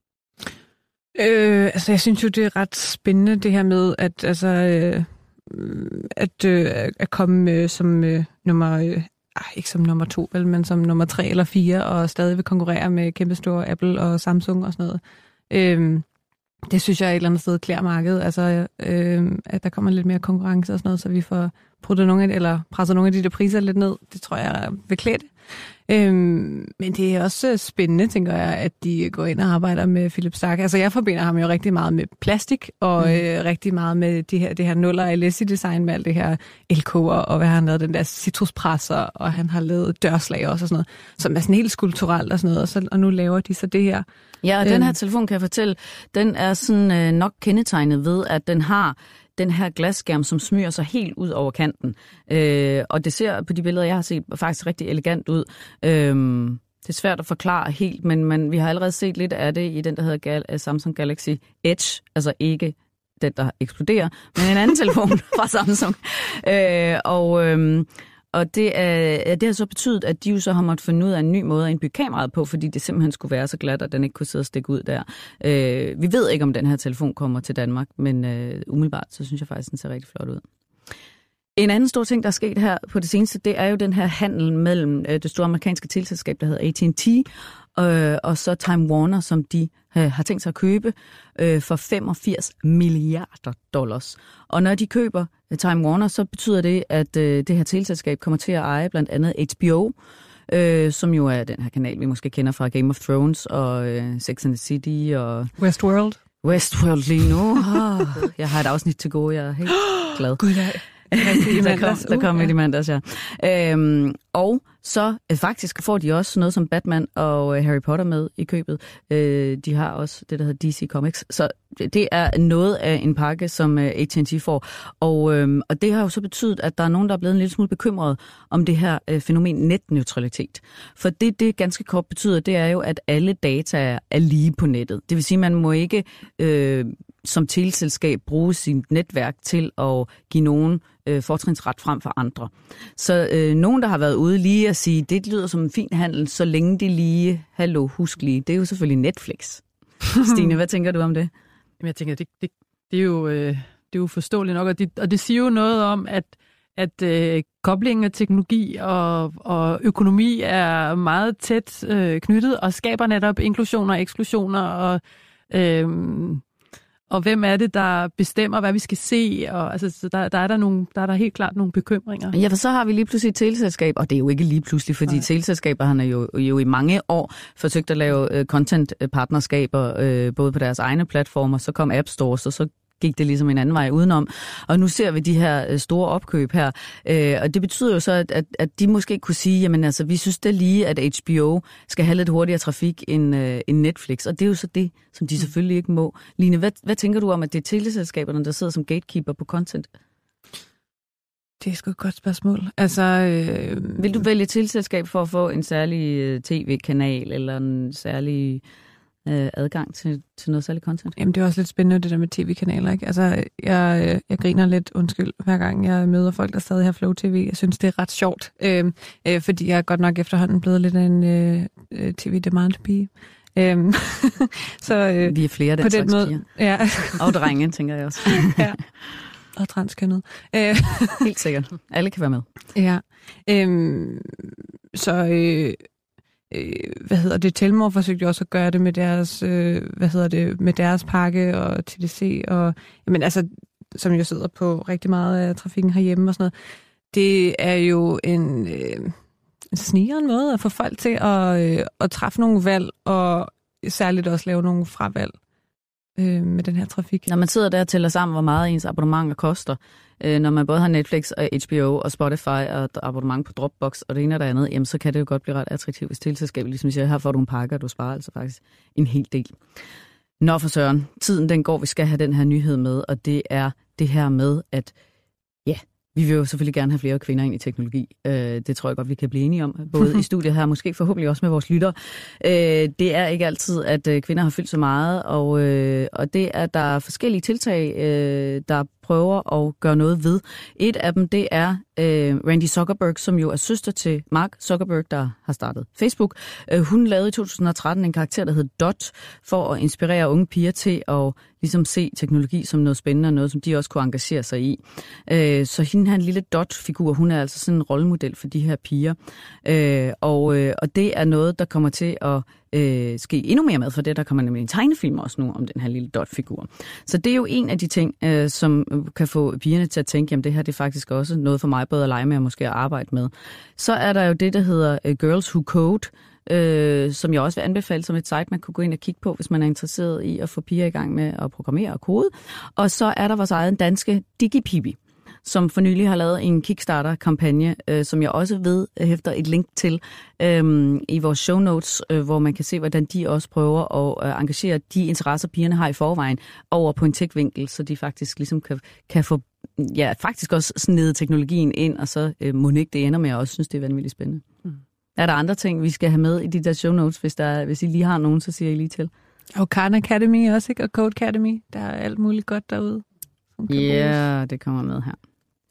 Altså, jeg synes jo, det er ret spændende, det her med, at komme som ikke som nummer 2, vel, men som nummer 3 eller 4, og stadig vil konkurrere med kæmpestore Apple og Samsung og sådan noget. Det synes jeg et eller andet sted klæder markedet, altså at der kommer lidt mere konkurrence og sådan noget, så vi får presset nogle af de der priser lidt ned. Det tror jeg vil klæde det. Men det er også spændende, tænker jeg, at de går ind og arbejder med Philip Stark. Altså jeg forbinder ham jo rigtig meget med plastik, og rigtig meget med det her nuller af LSI-design med alt det her LK'er, og hvad han lavede, den der citruspresser, og han har lavet dørslag også og sådan noget, som er sådan helt skulpturelt og sådan noget, og nu laver de så det her. Ja, og den her telefon, kan jeg fortælle, den er sådan nok kendetegnet ved, at den har den her glasskærm, som smyger sig helt ud over kanten. Og det ser på de billeder, jeg har set, faktisk rigtig elegant ud. Det er svært at forklare helt, men vi har allerede set lidt af det i den, der hedder Samsung Galaxy Edge. Altså ikke den, der eksploderer, men en anden telefon fra Samsung. Og det har så betydet, at de jo så har måttet finde ud af en ny måde at indbygge kameraet på, fordi det simpelthen skulle være så glat, at den ikke kunne sidde og stikke ud der. Vi ved ikke, om den her telefon kommer til Danmark, men umiddelbart, så synes jeg faktisk, den ser rigtig flot ud. En anden stor ting, der er sket her på det seneste, det er jo den her handel mellem det store amerikanske teleselskab, der hedder AT&T, og så Time Warner, som de har tænkt sig at købe for $85 milliarder. Og når de køber Time Warner, så betyder det, at det her teleselskab kommer til at eje blandt andet HBO, som jo er den her kanal, vi måske kender fra Game of Thrones og Sex and the City og Westworld lige nu. Jeg har et afsnit til gode, jeg er helt glad. Gud, der kom i mandags, ja. Og så faktisk får de også noget som Batman og Harry Potter med i købet. De har også det, der hedder DC Comics. Så det er noget af en pakke, som AT&T får. Og det har jo så betydet, at der er nogen, der er blevet en lille smule bekymret om det her fænomen netneutralitet. For det ganske kort betyder, det er jo, at alle data er lige på nettet. Det vil sige, at man må ikke som teleselskab bruge sit netværk til at give nogen fortrinsret frem for andre. Så nogen, der har været ude lige at sige, det lyder som en fin handel, så længe de lige, husk lige, det er jo selvfølgelig Netflix. Stine, hvad tænker du om det? Jamen, jeg tænker, det er jo jo forståeligt nok, og det siger jo noget om, at koblingen af teknologi og økonomi er meget tæt knyttet, og skaber netop inklusioner og eksklusioner, og hvem er det, der bestemmer, hvad vi skal se, og altså, så der er der helt klart nogle bekymringer. Ja, for så har vi lige pludselig et teleselskab, og det er jo ikke lige pludselig, fordi teleselskaberne jo i mange år forsøgt at lave content-partnerskaber, både på deres egne platformer, så kom App Stores, og så gik det ligesom en anden vej udenom. Og nu ser vi de her store opkøb her, og det betyder jo så, at de måske kunne sige, jamen altså, vi synes da lige, at HBO skal have lidt hurtigere trafik end Netflix, og det er jo så det, som de selvfølgelig ikke må. Line, hvad tænker du om, at det er teleselskaberne, der sidder som gatekeeper på content? Det er sgu et godt spørgsmål. Altså, vil du vælge teleselskab for at få en særlig tv-kanal, eller en særlig adgang til noget særligt content? Jamen, det er også lidt spændende, det der med tv-kanaler, ikke? Altså, jeg griner lidt, hver gang jeg møder folk, der stadig har Flow TV. Jeg synes, det er ret sjovt, fordi jeg er godt nok efterhånden blevet lidt af en tv-demand-pige. Så vi er flere af den slags piger. Ja. Og drenge, tænker jeg også. Ja. Og transkønnet. Helt sikkert. Alle kan være med. Ja. Telmore forsøgte også at gøre det med deres, med deres pakke og TDC, og jamen altså, som jo sidder på rigtig meget af trafikken herhjemme og sådan noget. Det er jo en snigeren måde at få folk til at træffe nogle valg, og særligt også lave nogle fravalg med den her trafik. Når man sidder der og tæller sammen, hvor meget ens abonnementer koster, når man både har Netflix og HBO og Spotify og abonnement på Dropbox og det ene og det andet, jamen så kan det jo godt blive ret attraktivt, hvis teleselskabet ligesom siger, her får du en pakke, og du sparer altså faktisk en hel del. Nå for søren, tiden den går, vi skal have den her nyhed med, og det er det her med, at vi vil jo selvfølgelig gerne have flere kvinder ind i teknologi. Det tror jeg godt, vi kan blive enige om. Både i studiet her, måske forhåbentlig også med vores lyttere. Det er ikke altid, at kvinder har fyldt så meget, og det er der forskellige tiltag, der prøver at gøre noget ved. Et af dem, det er Randy Zuckerberg, som jo er søster til Mark Zuckerberg, der har startet Facebook. Hun lavede i 2013 en karakter, der hed Dot, for at inspirere unge piger til at ligesom se teknologi som noget spændende, og noget, som de også kunne engagere sig i. Så hende her en lille Dot-figur, hun er altså sådan en rollemodel for de her piger. Og det er noget, der kommer til at ske endnu mere med, for det der kommer nemlig en tegnefilm også nu om den her lille Dot-figur. Så det er jo en af de ting, som kan få pigerne til at tænke, jamen det her det er faktisk også noget for mig, både at lege med og måske at arbejde med. Så er der jo det, der hedder Girls Who Code, som jeg også vil anbefale som et site, man kunne gå ind og kigge på, hvis man er interesseret i at få piger i gang med at programmere og kode. Og så er der vores egen danske DigiPibi, som for nylig har lavet en Kickstarter-kampagne, som jeg også ved hæfter et link til i vores show notes, hvor man kan se, hvordan de også prøver at engagere de interesser, pigerne har i forvejen, over på en tech-vinkel, så de faktisk ligesom kan få faktisk også snedet teknologien ind, og så må ikke det ender med, jeg også synes, det er vanvittigt spændende. Er der andre ting, vi skal have med i de der show notes, hvis I lige har nogen, så siger I lige til. Og Khan Academy også, ikke? Og Code Academy. Der er alt muligt godt derude. Ja, det kommer med her.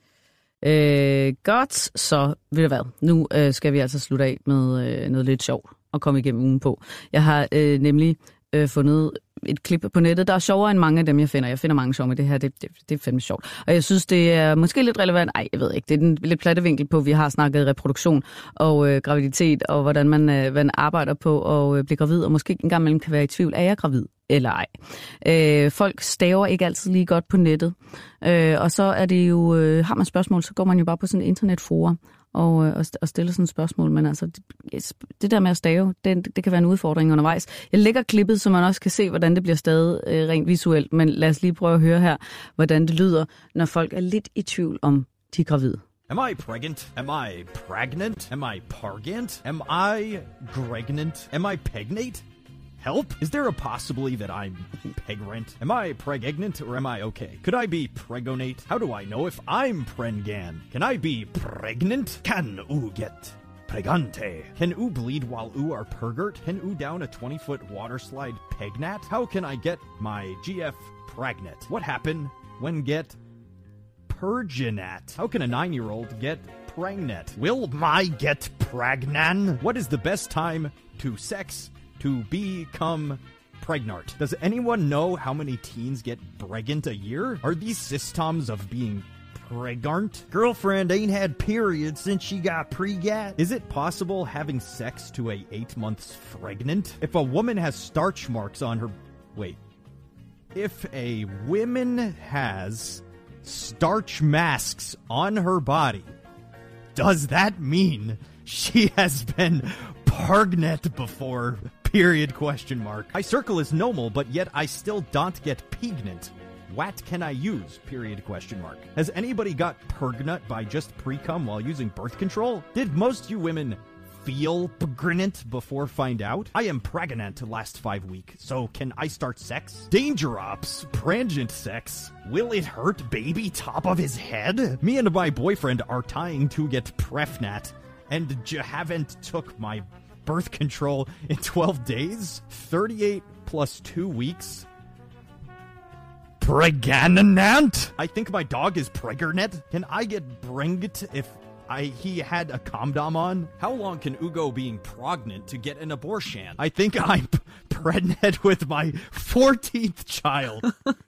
Godt, så ved du hvad, nu skal vi altså slutte af med noget lidt sjovt og komme igennem ugen på. Jeg har nemlig fundet et klip på nettet, der er sjovere end mange af dem, jeg finder. Jeg finder mange sjove med det her, det er fandme sjovt. Og jeg synes, det er måske lidt relevant, jeg ved ikke, det er den lidt platte vinkel på, vi har snakket reproduktion og graviditet, og hvordan man arbejder på at blive gravid, og måske engang mellem kan være i tvivl, er jeg gravid eller ej. Folk staver ikke altid lige godt på nettet, og så er det jo, har man spørgsmål, så går man jo bare på sådan en internetforum, og stille sådan et spørgsmål, men altså, det der med at stave, det kan være en udfordring undervejs. Jeg lægger klippet, så man også kan se, hvordan det bliver stadig rent visuelt, men lad os lige prøve at høre her, hvordan det lyder, når folk er lidt i tvivl om, de er gravide. Am I pregnant? Am I pregnant? Am I pargant? Am I gregnant? Am I pegnate? Help? Is there a possibility that I'm pegrant? Am I pregnant or am I okay? Could I be pregonate? How do I know if I'm prengan? Can I be pregnant? Can oo get pregante? Can oo bleed while oo are pergert? Can oo down a 20-foot water slide pegnat? How can I get my GF pregnant? What happened when get purginat? How can a 9-year-old get pregnant? Will my get pragnan? What is the best time to sex to become pregnant. Does anyone know how many teens get pregnant a year? Are these systems of being pregnant? Girlfriend ain't had periods since she got pregat. Is it possible having sex to a 8 months pregnant? If a woman has starch marks on her... Wait. If a woman has starch masks on her body, does that mean she has been pregnant before? Period, question mark. My circle is normal, but yet I still don't get pregnant. What can I use? Period, question mark. Has anybody got pregnant by just pre-cum while using birth control? Did most you women feel pregnant before find out? I am pregnant last 5 weeks, so can I start sex? Danger ops, pregnant sex. Will it hurt baby top of his head? Me and my boyfriend are trying to get pregnant, and haven't took my birth control in 12 days? 38 plus 2 weeks? Pregnant? I think my dog is pregnant. Can I get pregnant if he had a condom on? How long can Ugo being pregnant to get an abortion? I think I'm pregnant with my 14th child.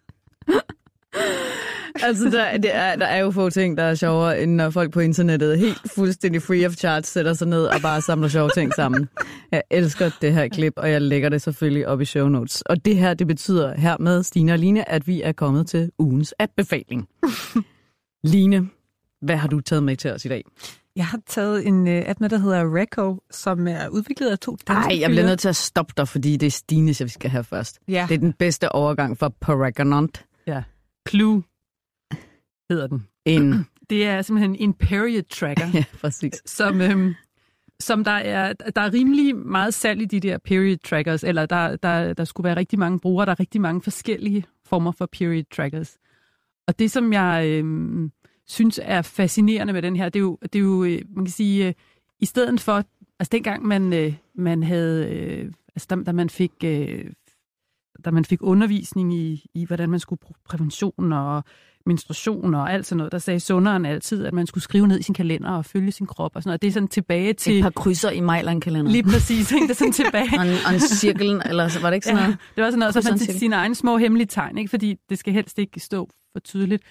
Altså, der er jo få ting, der er sjovere, end når folk på internettet helt fuldstændig free of charge sætter sig ned og bare samler sjove ting sammen. Jeg elsker det her klip, og jeg lægger det selvfølgelig op i show notes. Og det her, det betyder hermed, Stine og Line, at vi er kommet til ugens anbefaling. Line, hvad har du taget med til os i dag? Jeg har taget en app med, der hedder Reco, som er udviklet af 2 danske Nej, jeg bliver nødt til at stoppe dig, fordi det er Stine, vi skal have først. Ja. Det er den bedste overgang for pregnant. Ja. Clue hedder den. Det er simpelthen en period tracker. Ja, præcis. Som der er rimelig meget salg i de der period trackers, eller der skulle være rigtig mange brugere, der er rigtig mange forskellige former for period trackers. Og det, som jeg synes er fascinerende med den her, det er jo man kan sige, i stedet for, altså dengang man havde, altså da man fik undervisning i hvordan man skulle bruge prævention og menstruation og alt sådan noget, der sagde sunderen altid, at man skulle skrive ned i sin kalender og følge sin krop og sådan noget. Det er sådan tilbage til... Et par krydser i Mejland-kalenderen. Lige præcis, ikke? Det er sådan tilbage... og en cirklen, eller var det ikke sådan noget? Det var sådan noget, så man til sine egne små hemmelige tegn, ikke? Fordi det skal helst ikke stå for tydeligt.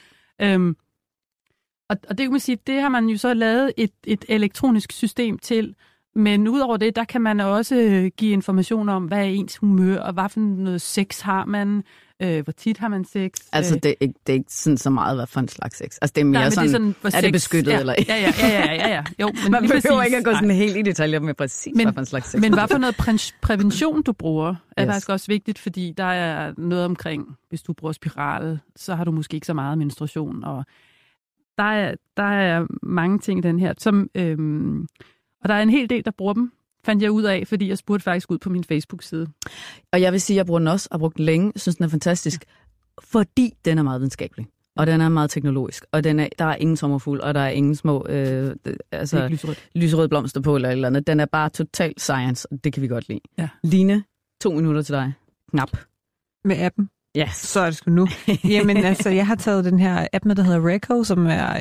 Og det kan man sige, det har man jo så lavet et elektronisk system til, men udover det, der kan man også give information om, hvad er ens humør, og hvad for noget sex har man, hvor tit har man sex. Altså, det er ikke sådan så meget, hvad for en slags sex. Altså, det er mere sådan, er det beskyttet eller ikke? Ja. Jo, men man behøver ikke at gå sådan helt i detaljer med præcis, hvad for en slags sex. Men hvad for noget prævention, du bruger, er faktisk også vigtigt, fordi der er noget omkring, hvis du bruger spiral, så har du måske ikke så meget menstruation, og der er mange ting i den her, som... Og der er en hel del, der bruger dem, fandt jeg ud af, fordi jeg spurgte faktisk ud på min Facebook-side. Og jeg vil sige, at jeg bruger den også, og har brugt den længe. Jeg synes, den er fantastisk, fordi den er meget videnskabelig. Og den er meget teknologisk. Og der er ingen sommerfugl, og der er ingen små lyserøde blomster på eller andet. Den er bare total science, og det kan vi godt lide. Ja. Line, 2 minutter til dig. Knap. Med appen? Yes. Så er det sgu nu. Jamen altså, jeg har taget den her app med, der hedder Reco, som er...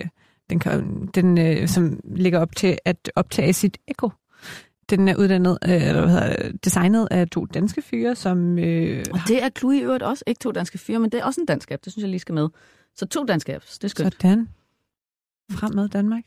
Den som ligger op til at optage sit ekko. Den er designet af 2 danske fyre, som... Og det er Clue i øvrigt også. Ikke 2 danske fyre, men det er også en dansk app. Det synes jeg lige skal med. Så 2 danske apps, det er skønt. Sådan. Fremad Danmark.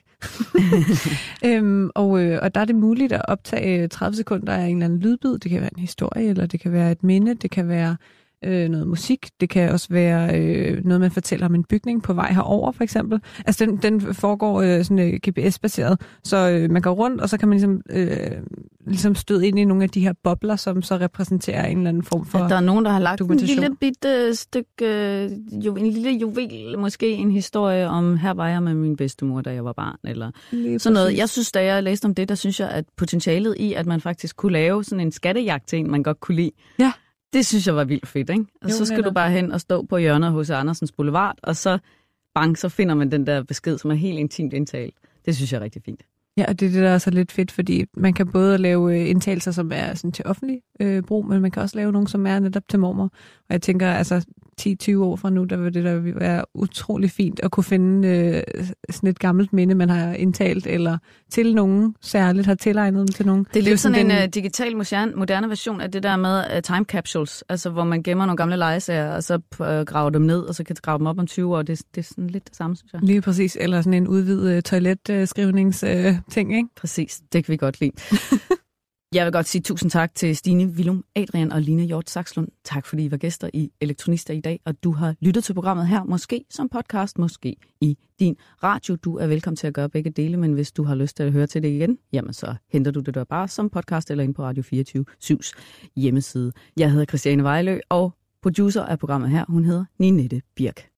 Og der er det muligt at optage 30 sekunder af en eller anden lydbid. Det kan være en historie, eller det kan være et minde, det kan være... noget musik. Det kan også være noget, man fortæller om en bygning på vej herover, for eksempel. Altså, den foregår sådan GPS-baseret, så man går rundt, og så kan man ligesom støde ind i nogle af de her bobler, som så repræsenterer en eller anden form for der er nogen, der har lagt en lille bitte stykke, en lille juvel, måske en historie om, her var jeg med min bedstemor, da jeg var barn, eller sådan noget. Jeg synes, da jeg læste om det, der synes jeg, at potentialet i, at man faktisk kunne lave sådan en skattejagt til en, man godt kunne lide, ja. Det synes jeg var vildt fedt, ikke? Og så skal du bare hen og stå på hjørnet hos Andersens Boulevard, og så så finder man den der besked, som er helt intimt indtalt. Det synes jeg er rigtig fint. Ja, og det er det, der er så lidt fedt, fordi man kan både lave indtagelser, som er sådan til offentlig brug, men man kan også lave nogle, som er netop til mormor. Og jeg tænker, altså, 10-20 år fra nu, der vil det der være utrolig fint at kunne finde sådan et gammelt minde, man har indtalt, eller til nogen særligt har tilegnet dem til nogen. Det er lidt sådan en digital moderne version af det der med time capsules, altså hvor man gemmer nogle gamle legesager, og så graver dem ned, og så kan grave dem op om 20 år. Det er sådan lidt det samme, synes jeg. Lige præcis, eller sådan en udvidet toiletskrivningsting, ikke? Præcis, det kan vi godt lide. Jeg vil godt sige tusind tak til Stine Willum, Adrian og Line Hjort Saxlund. Tak fordi I var gæster i Elektronister i dag, og du har lyttet til programmet her, måske som podcast, måske i din radio. Du er velkommen til at gøre begge dele, men hvis du har lyst til at høre til det igen, jamen så henter du det der bare som podcast eller ind på Radio 24/7's hjemmeside. Jeg hedder Christiane Vejlø, og producer af programmet her, hun hedder Ninette Birk.